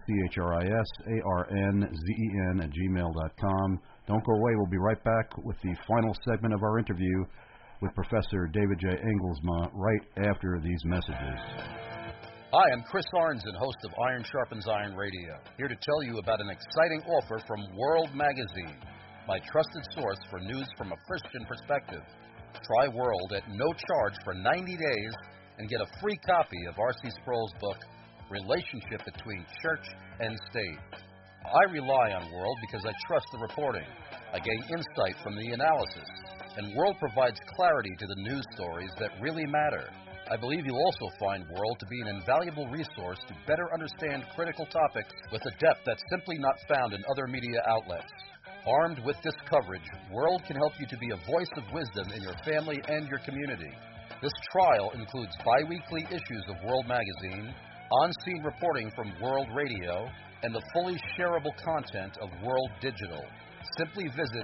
ChrisArnzen at gmail.com. Don't go away. We'll be right back with the final segment of our interview with Professor David J. Engelsma right after these messages. Hi, I'm Chris Arnzen, host of Iron Sharpens Iron Radio, here to tell you about an exciting offer from World Magazine, my trusted source for news from a Christian perspective. Try World at no charge for 90 days and get a free copy of R.C. Sproul's book, Relationship Between Church and State. I rely on World because I trust the reporting. I gain insight from the analysis, and World provides clarity to the news stories that really matter. I believe you'll also find World to be an invaluable resource to better understand critical topics with a depth that's simply not found in other media outlets. Armed with this coverage, World can help you to be a voice of wisdom in your family and your community. This trial includes bi-weekly issues of World Magazine, on-scene reporting from World Radio, and the fully shareable content of World Digital. Simply visit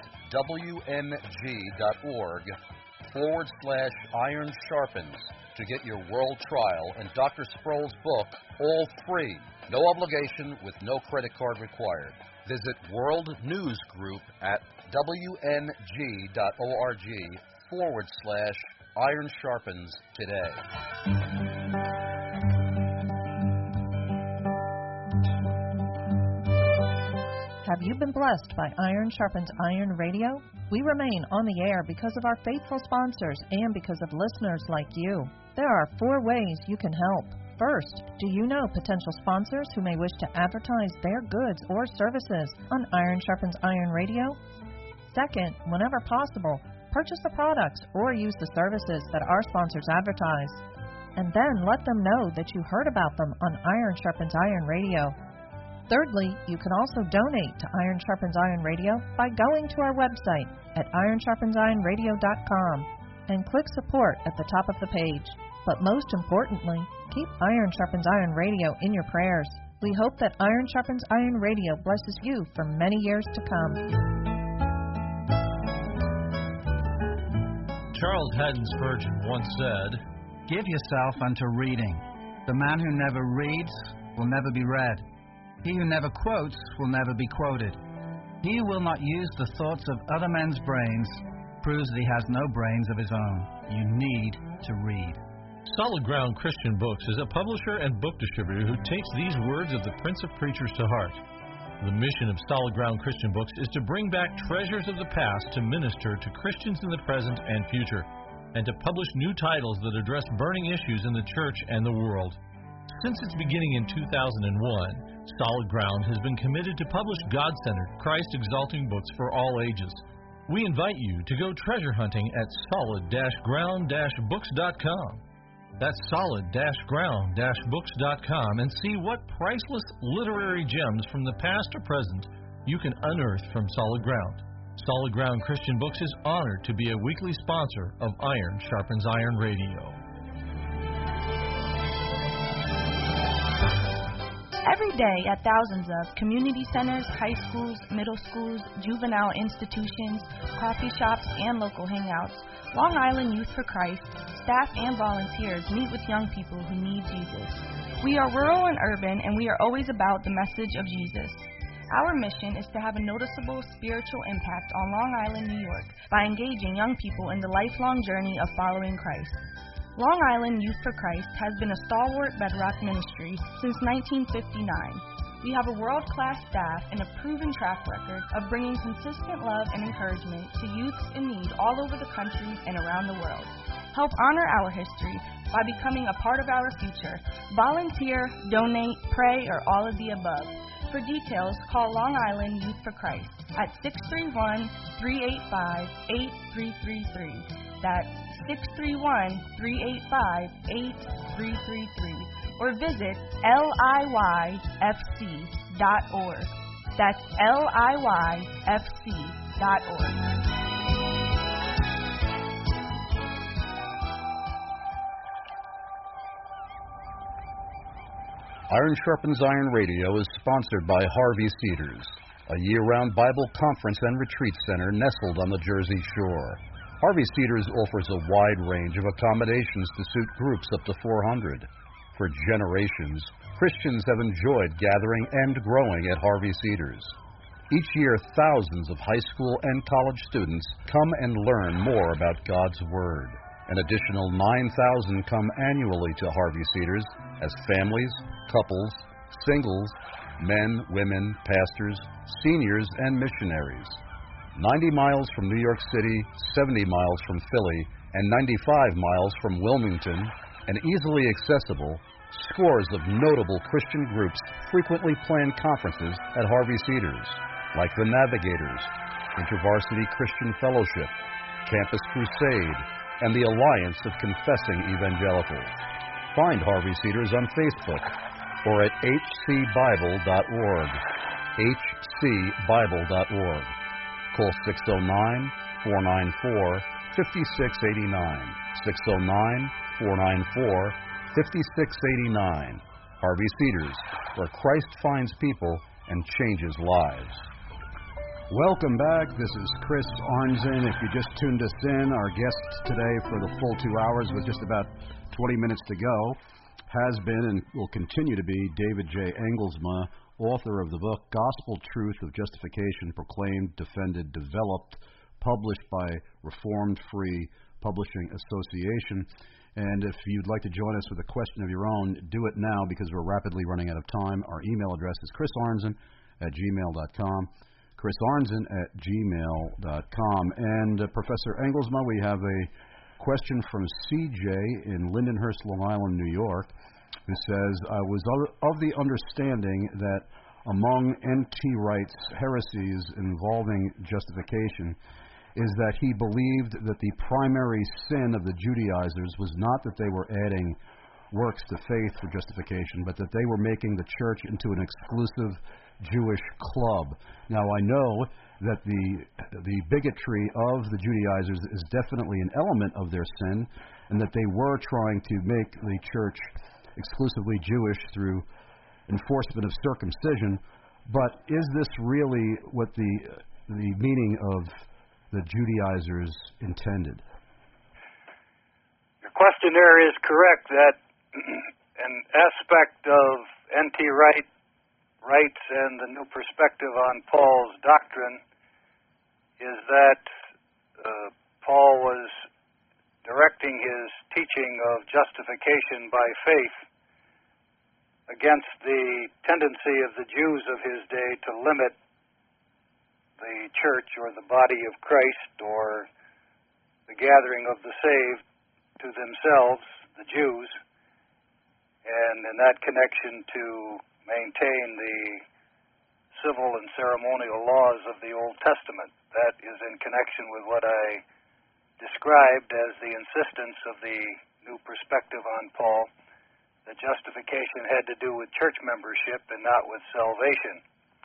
wmg.org/Iron Sharpens to get your World trial and Dr. Sproul's book, all free. No obligation with no credit card required. Visit World News Group at wmg.org/Iron Sharpens today. Have you been blessed by Iron Sharpens Iron Radio? We remain on the air because of our faithful sponsors and because of listeners like you. There are 4 ways you can help. First, do you know potential sponsors who may wish to advertise their goods or services on Iron Sharpens Iron Radio? Second, whenever possible, purchase the products or use the services that our sponsors advertise. And then let them know that you heard about them on Iron Sharpens Iron Radio. Thirdly, you can also donate to Iron Sharpens Iron Radio by going to our website at ironsharpensironradio.com and click support at the top of the page. But most importantly, keep Iron Sharpens Iron Radio in your prayers. We hope that Iron Sharpens Iron Radio blesses you for many years to come. Charles Haddon Spurgeon once said, "Give yourself unto reading. The man who never reads will never be read. He who never quotes will never be quoted. He who will not use the thoughts of other men's brains proves that he has no brains of his own. You need to read." Solid Ground Christian Books is a publisher and book distributor who takes these words of the Prince of Preachers to heart. The mission of Solid Ground Christian Books is to bring back treasures of the past to minister to Christians in the present and future, and to publish new titles that address burning issues in the church and the world. Since its beginning in 2001, Solid Ground has been committed to publish God-centered, Christ-exalting books for all ages. We invite you to go treasure hunting at solid-ground-books.com. That's solid-ground-books.com, and see what priceless literary gems from the past or present you can unearth from Solid Ground. Solid Ground Christian Books is honored to be a weekly sponsor of Iron Sharpens Iron Radio. Every day at thousands of community centers, high schools, middle schools, juvenile institutions, coffee shops, and local hangouts, Long Island Youth for Christ, staff and volunteers meet with young people who need Jesus. We are rural and urban, and we are always about the message of Jesus. Our mission is to have a noticeable spiritual impact on Long Island, New York, by engaging young people in the lifelong journey of following Christ. Long Island Youth for Christ has been a stalwart bedrock ministry since 1959. We have a world-class staff and a proven track record of bringing consistent love and encouragement to youths in need all over the country and around the world. Help honor our history by becoming a part of our future. Volunteer, donate, pray, or all of the above. For details, call Long Island Youth for Christ at 631-385-8333. That's 631-385-8333. Or visit liyfc.org. That's liyfc.org. Iron Sharpens Iron Radio is sponsored by Harvey Cedars, a year-round Bible conference and retreat center nestled on the Jersey Shore. Harvey Cedars offers a wide range of accommodations to suit groups up to 400. For generations, Christians have enjoyed gathering and growing at Harvey Cedars. Each year, thousands of high school and college students come and learn more about God's Word. An additional 9,000 come annually to Harvey Cedars as families, couples, singles, men, women, pastors, seniors, and missionaries. 90 miles from New York City, 70 miles from Philly, and 95 miles from Wilmington, and easily accessible, scores of notable Christian groups frequently plan conferences at Harvey Cedars, like the Navigators, InterVarsity Christian Fellowship, Campus Crusade, and the Alliance of Confessing Evangelicals. Find Harvey Cedars on Facebook or at hcbible.org. hcbible.org. Call 609-494-5689. 609-494-5689. Harvey Cedars, where Christ finds people and changes lives. Welcome back. This is Chris Arnzen. If you just tuned us in, our guest today for the full 2 hours with just about 20 minutes to go has been and will continue to be David J. Engelsma, author of the book Gospel Truth of Justification, Proclaimed, Defended, Developed, published by Reformed Free Publishing Association. And if you'd like to join us with a question of your own, do it now because we're rapidly running out of time. Our email address is chrisarnzen@gmail.com. chrisarnzen@gmail.com. And Professor Engelsma, we have a question from CJ in Lindenhurst, Long Island, New York, who says, I was of the understanding that among N.T. Wright's heresies involving justification is that he believed that the primary sin of the Judaizers was not that they were adding works to faith for justification, but that they were making the church into an exclusive Jewish club. Now, I know that the bigotry of the Judaizers is definitely an element of their sin, and that they were trying to make the church exclusively Jewish through enforcement of circumcision. But is this really what the meaning of the Judaizers intended? Your question there is correct that an aspect of N.T. Wright's and the New Perspective on Paul's doctrine is that Paul was directing his teaching of justification by faith against the tendency of the Jews of his day to limit the church or the body of Christ or the gathering of the saved to themselves, the Jews, and in that connection to maintain the civil and ceremonial laws of the Old Testament. That is in connection with what I described as the insistence of the New Perspective on Paul, that justification had to do with church membership and not with salvation.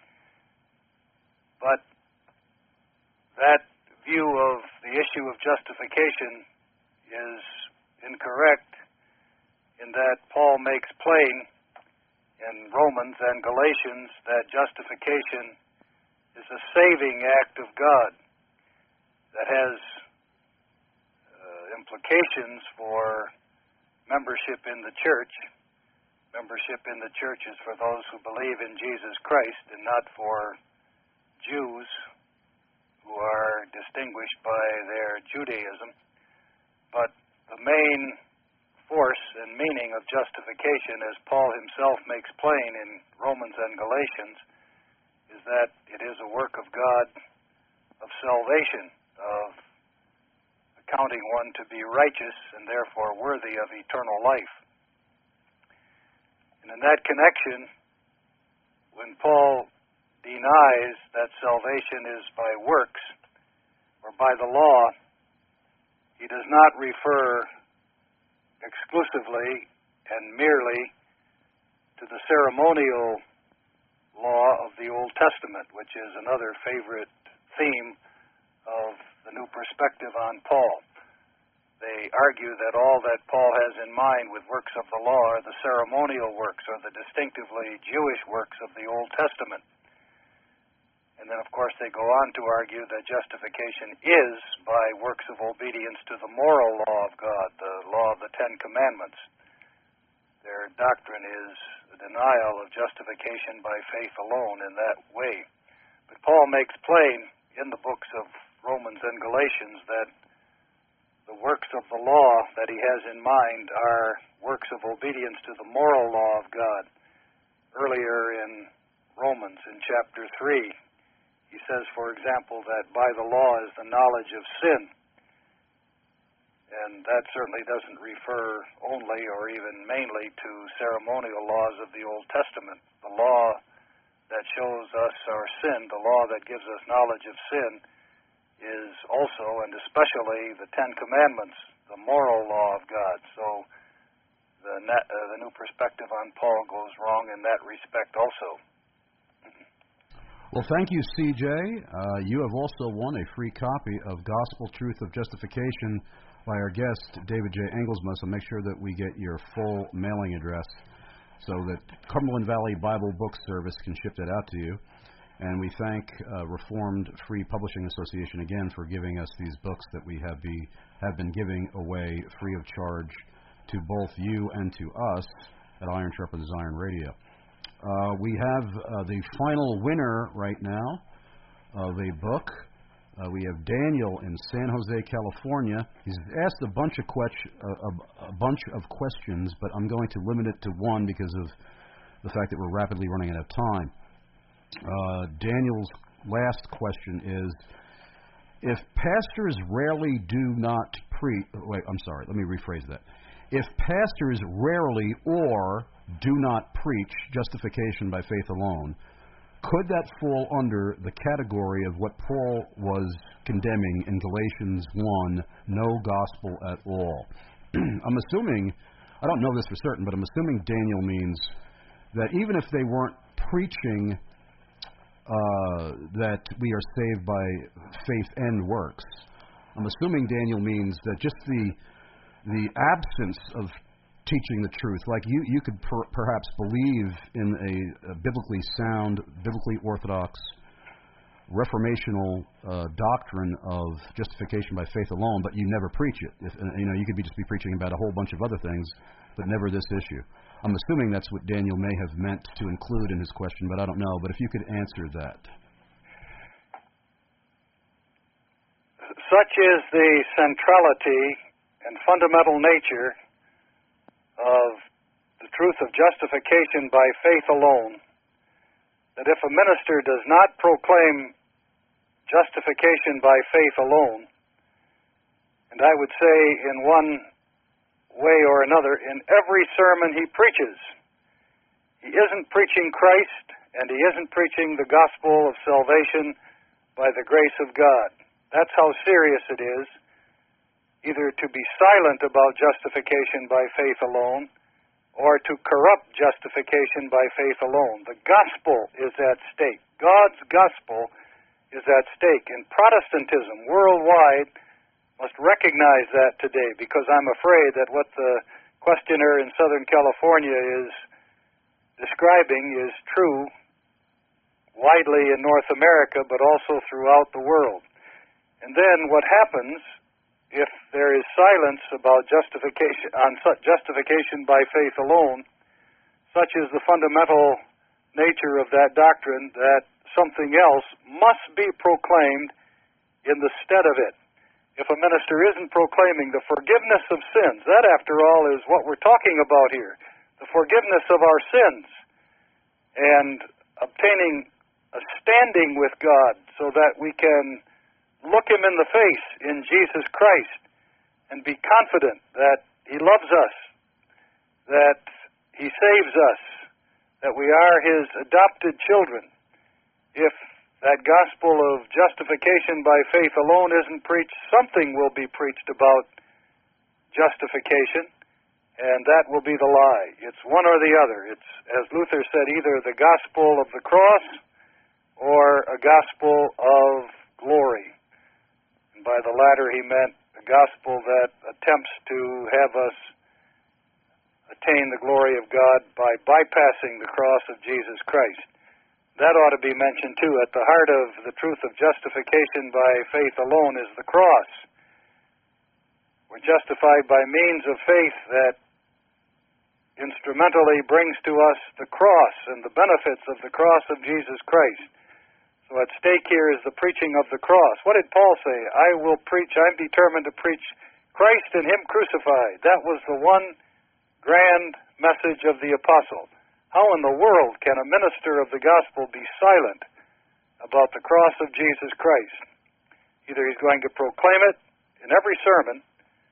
But that view of the issue of justification is incorrect in that Paul makes plain in Romans and Galatians that justification is a saving act of God that has implications for membership in the church. Membership in the church is for those who believe in Jesus Christ and not for Jews who are distinguished by their Judaism. But the main force and meaning of justification, as Paul himself makes plain in Romans and Galatians, is that it is a work of God of salvation, of accounting one to be righteous and therefore worthy of eternal life. And in that connection, when Paul denies that salvation is by works or by the law, he does not refer exclusively and merely to the ceremonial law of the Old Testament, which is another favorite theme of the New Perspective on Paul. They argue that all that Paul has in mind with works of the law are the ceremonial works or the distinctively Jewish works of the Old Testament. And then, of course, they go on to argue that justification is by works of obedience to the moral law of God, the law of the Ten Commandments. Their doctrine is the denial of justification by faith alone in that way. But Paul makes plain in the books of Romans and Galatians that the works of the law that he has in mind are works of obedience to the moral law of God. Earlier in Romans, in chapter 3, he says, for example, that by the law is the knowledge of sin. And that certainly doesn't refer only or even mainly to ceremonial laws of the Old Testament. The law that shows us our sin, the law that gives us knowledge of sin, is also and especially the Ten Commandments, the moral law of God. So the new perspective on Paul goes wrong in that respect also. Well, thank you, C.J. You have also won a free copy of Gospel Truth of Justification by our guest, David J. Engelsma, so make sure that we get your full mailing address so that Cumberland Valley Bible Book Service can ship that out to you. And we thank Reformed Free Publishing Association again for giving us these books that we have been giving away free of charge to both you and to us at Iron Sharpens Iron Radio. We have the final winner right now of a book. We have Daniel in San Jose, California. He's asked a bunch of questions, but I'm going to limit it to one because of the fact that we're rapidly running out of time. Daniel's last question is, if pastors rarely do not preach... Wait, I'm sorry, let me rephrase that. If pastors rarely or do not preach justification by faith alone, could that fall under the category of what Paul was condemning in Galatians 1, no gospel at all? I'm assuming, I don't know this for certain, but I'm assuming Daniel means that even if they weren't preaching that we are saved by faith and works, I'm assuming Daniel means that just the absence of teaching the truth, like you could perhaps believe in a biblically sound, biblically orthodox, reformational doctrine of justification by faith alone, but you never preach it. You could just be preaching about a whole bunch of other things, but never this issue. I'm assuming that's what Daniel may have meant to include in his question, but I don't know. But if you could answer that. Such is the centrality and fundamental nature of the truth of justification by faith alone, that if a minister does not proclaim justification by faith alone, and I would say in one way or another, in every sermon he preaches, he isn't preaching Christ, and he isn't preaching the gospel of salvation by the grace of God. That's how serious it is, either to be silent about justification by faith alone, or to corrupt justification by faith alone. The gospel is at stake. God's gospel is at stake. And Protestantism worldwide must recognize that today, because I'm afraid that what the questioner in Southern California is describing is true widely in North America, but also throughout the world. And then what happens if there is silence about justification by faith alone, such is the fundamental nature of that doctrine, that something else must be proclaimed in the stead of it. If a minister isn't proclaiming the forgiveness of sins, that, after all, is what we're talking about here, the forgiveness of our sins, and obtaining a standing with God so that we can look Him in the face in Jesus Christ and be confident that He loves us, that He saves us, that we are His adopted children. If that gospel of justification by faith alone isn't preached, something will be preached about justification, and that will be the lie. It's one or the other. It's, as Luther said, either the gospel of the cross or a gospel of glory. And by the latter he meant the gospel that attempts to have us attain the glory of God by bypassing the cross of Jesus Christ. That ought to be mentioned too. At the heart of the truth of justification by faith alone is the cross. We're justified by means of faith that instrumentally brings to us the cross and the benefits of the cross of Jesus Christ. So at stake here is the preaching of the cross. What did Paul say? I'm determined to preach Christ and Him crucified. That was the one grand message of the apostle. How in the world can a minister of the gospel be silent about the cross of Jesus Christ? Either he's going to proclaim it in every sermon,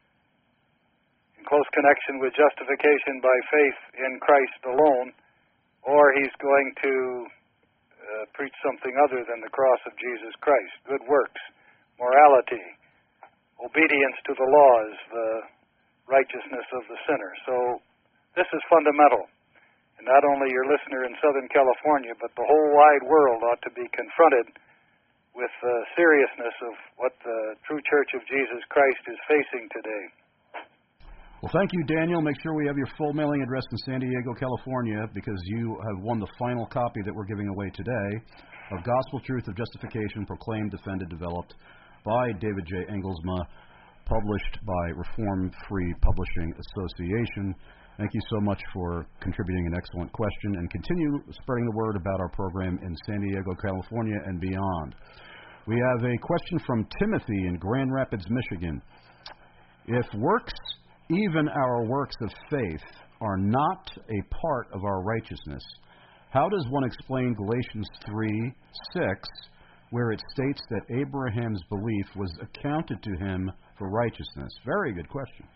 in close connection with justification by faith in Christ alone, or he's going to preach something other than the cross of Jesus Christ. Good works, morality, obedience to the law is the righteousness of the sinner. So this is fundamental. And not only your listener in Southern California, but the whole wide world ought to be confronted with the seriousness of what the true Church of Jesus Christ is facing today. Well, thank you, Daniel. Make sure we have your full mailing address in San Diego, California, because you have won the final copy that we're giving away today of Gospel Truth of Justification, Proclaimed, Defended, Developed by David J. Engelsma, published by Reform Free Publishing Association. Thank you so much for contributing an excellent question, and continue spreading the word about our program in San Diego, California, and beyond. We have a question from Timothy in Grand Rapids, Michigan. If works, even our works of faith, are not a part of our righteousness, how does one explain Galatians 3:6, where it states that Abraham's belief was accounted to him for righteousness? Very good question.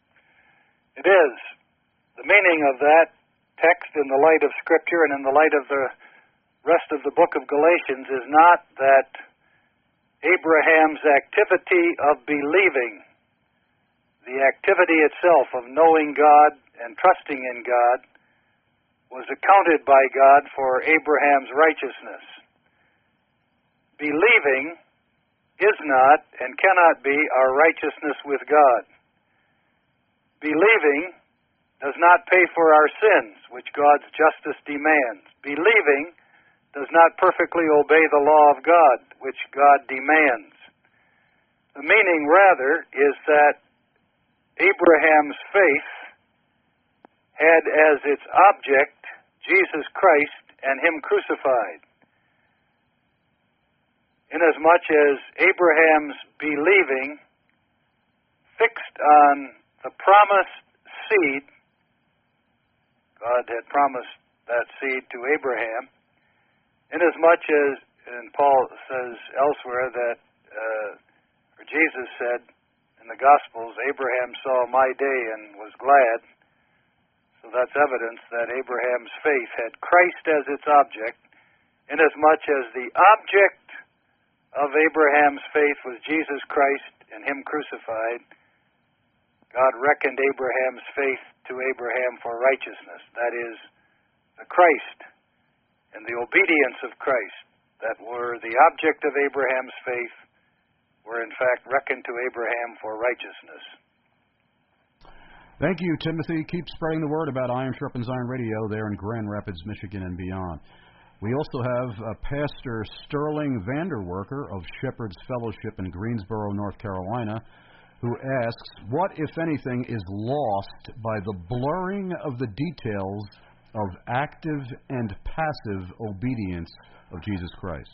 It is. The meaning of that text in the light of Scripture and in the light of the rest of the book of Galatians is not that Abraham's activity of believing, the activity itself of knowing God and trusting in God, was accounted by God for Abraham's righteousness. Believing is not and cannot be our righteousness with God. Believing does not pay for our sins, which God's justice demands. Believing does not perfectly obey the law of God, which God demands. The meaning, rather, is that Abraham's faith had as its object Jesus Christ and Him crucified. Inasmuch as Abraham's believing fixed on the promised seed, God had promised that seed to Abraham, inasmuch as, and Paul says elsewhere that, or Jesus said in the Gospels, Abraham saw my day and was glad. So that's evidence that Abraham's faith had Christ as its object, inasmuch as the object of Abraham's faith was Jesus Christ and Him crucified. God reckoned Abraham's faith to Abraham for righteousness. That is, the Christ and the obedience of Christ that were the object of Abraham's faith were in fact reckoned to Abraham for righteousness. Thank you, Timothy. Keep spreading the word about Iron Sharpens Iron Radio there in Grand Rapids, Michigan, and beyond. We also have Pastor Sterling Vanderwerker of Shepherd's Fellowship in Greensboro, North Carolina, who asks, what, if anything, is lost by the blurring of the details of active and passive obedience of Jesus Christ?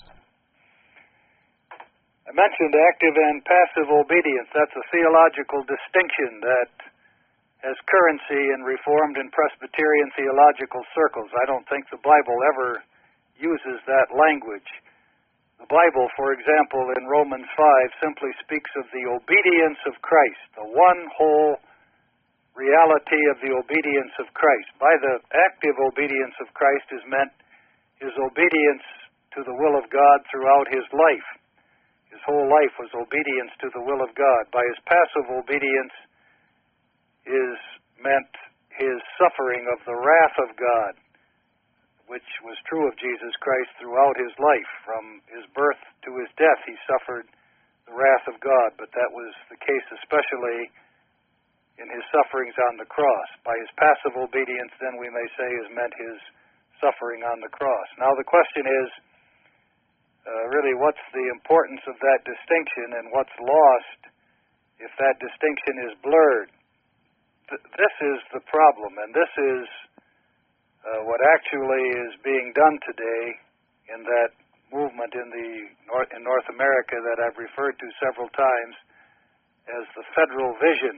I mentioned active and passive obedience. That's a theological distinction that has currency in Reformed and Presbyterian theological circles. I don't think the Bible ever uses that language. The Bible, for example, in Romans 5, simply speaks of the obedience of Christ, the one whole reality of the obedience of Christ. By the active obedience of Christ is meant His obedience to the will of God throughout His life. His whole life was obedience to the will of God. By His passive obedience is meant His suffering of the wrath of God, which was true of Jesus Christ throughout His life. From His birth to His death, He suffered the wrath wrath of God, but that was the case especially in his sufferings on the cross. By his passive obedience, then we may say, is meant his suffering on the cross. Now the question is, really, what's the importance of that distinction, and what's lost if that distinction is blurred? This is the problem, and this is what actually is being done today in that movement in North America that I've referred to several times as the Federal Vision.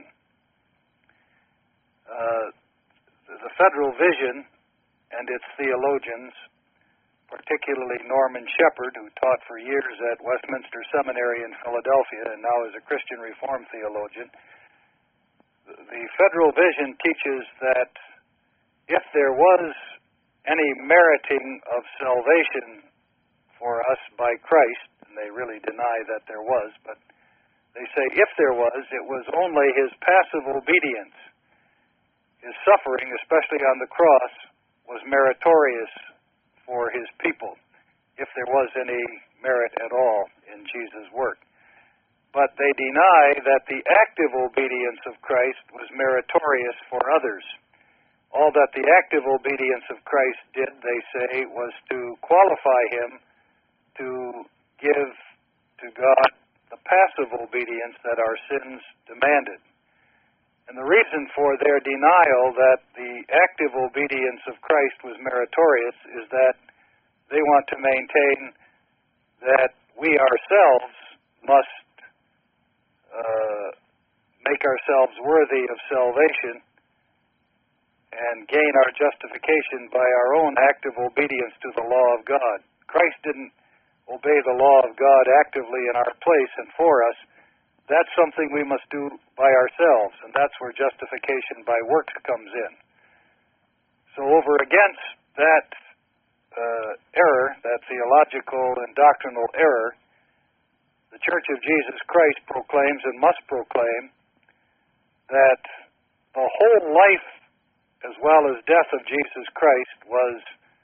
The Federal Vision and its theologians, particularly Norman Shepherd, who taught for years at Westminster Seminary in Philadelphia and now is a Christian Reformed theologian, the Federal Vision teaches that if there was any meriting of salvation for us by Christ, and they really deny that there was, but they say if there was, it was only his passive obedience. His suffering, especially on the cross, was meritorious for his people, if there was any merit at all in Jesus' work. But they deny that the active obedience of Christ was meritorious for others. All that the active obedience of Christ did, they say, was to qualify him to give to God the passive obedience that our sins demanded. And the reason for their denial that the active obedience of Christ was meritorious is that they want to maintain that we ourselves must make ourselves worthy of salvation and gain our justification by our own active obedience to the law of God. Christ didn't obey the law of God actively in our place and for us. That's something we must do by ourselves, and that's where justification by works comes in. So over against that error, that theological and doctrinal error, the Church of Jesus Christ proclaims and must proclaim that the whole life as well as death of Jesus Christ was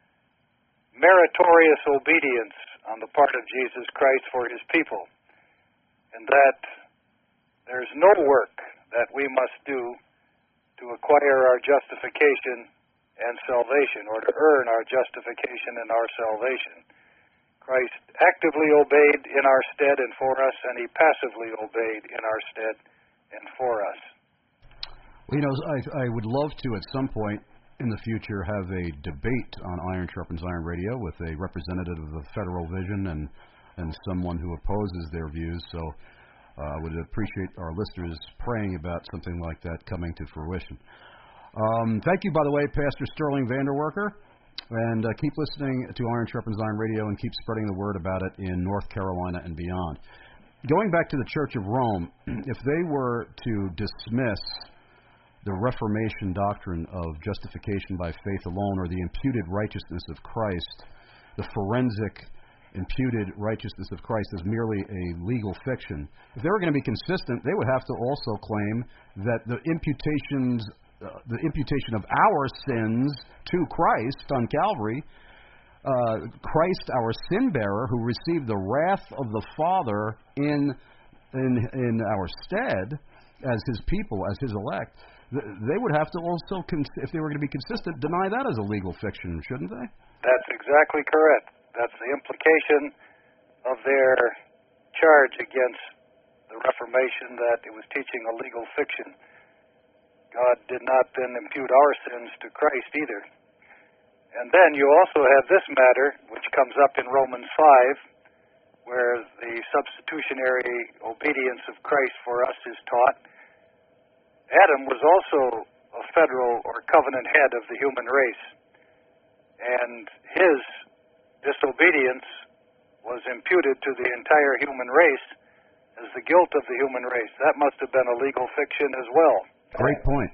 meritorious obedience on the part of Jesus Christ for his people, and that there's no work that we must do to acquire our justification and salvation, or to earn our justification and our salvation. Christ actively obeyed in our stead and for us, and he passively obeyed in our stead and for us. Well, you know, I would love to at some point in the future have a debate on Iron Sharpens Iron Radio with a representative of the Federal Vision and someone who opposes their views. So I would appreciate our listeners praying about something like that coming to fruition. Thank you, by the way, Pastor Sterling Vanderwerker, and keep listening to Iron Sharpens Iron Radio and keep spreading the word about it in North Carolina and beyond. Going back to the Church of Rome, if they were to dismiss the Reformation doctrine of justification by faith alone, or the imputed righteousness of Christ, the forensic imputed righteousness of Christ, as merely a legal fiction, if they were going to be consistent, they would have to also claim that the imputation of our sins to Christ on Calvary, Christ, our sin bearer, who received the wrath of the Father in our stead as his people, as his elect, they would have to also, if they were going to be consistent, deny that as a legal fiction, shouldn't they? That's exactly correct. That's the implication of their charge against the Reformation, that it was teaching a legal fiction. God did not then impute our sins to Christ either. And then you also have this matter, which comes up in Romans 5, where the substitutionary obedience of Christ for us is taught. Adam was also a federal or covenant head of the human race, and his disobedience was imputed to the entire human race as the guilt of the human race. That must have been a legal fiction as well. Great point.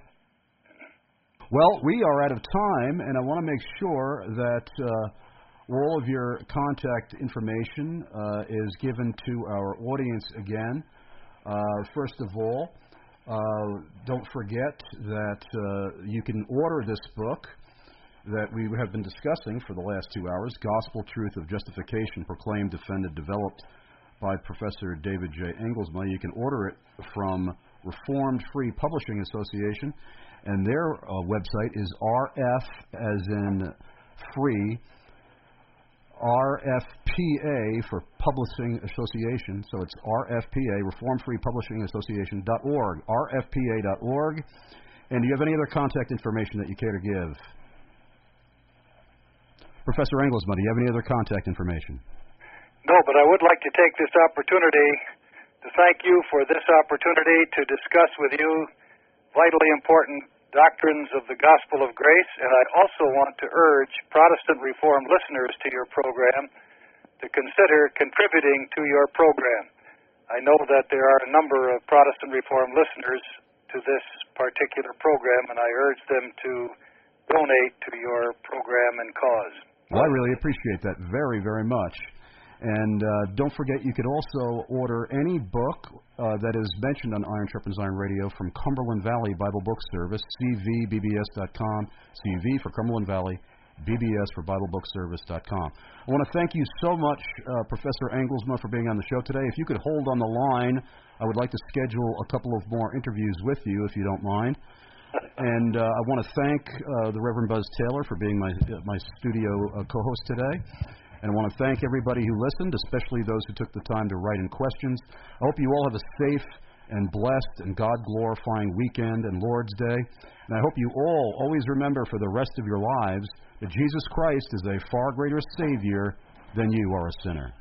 Well, we are out of time, and I want to make sure that all of your contact information is given to our audience again. First of all, don't forget that you can order this book that we have been discussing for the last 2 hours, Gospel Truth of Justification, Proclaimed, Defended, Developed by Professor David J. Engelsma. You can order it from Reformed Free Publishing Association, and their website is RF, as in free, RFPA for Publishing Association. So it's RFPA, Reformed Free Publishing Association.org, RFPA.org. And do you have any other contact information that you care to give? Professor Engelsma, do you have any other contact information? No, but I would like to take this opportunity to thank you for this opportunity to discuss with you vitally important doctrines of the gospel of grace, and I also want to urge Protestant Reformed listeners to your program to consider contributing to your program. I know that there are a number of Protestant Reformed listeners to this particular program, and I urge them to donate to your program and cause. Well, I really appreciate that very, very much. And don't forget, you could also order any book that is mentioned on Iron Sharpens Iron Radio from Cumberland Valley Bible Book Service, cvbbs.com, CV for Cumberland Valley, BBS for BibleBookService.com. I want to thank you so much, Professor Engelsma, for being on the show today. If you could hold on the line, I would like to schedule a couple of more interviews with you, if you don't mind. And I want to thank the Reverend Buzz Taylor for being my studio co-host today. And I want to thank everybody who listened, especially those who took the time to write in questions. I hope you all have a safe and blessed and God-glorifying weekend and Lord's Day. And I hope you all always remember for the rest of your lives that Jesus Christ is a far greater Savior than you are a sinner.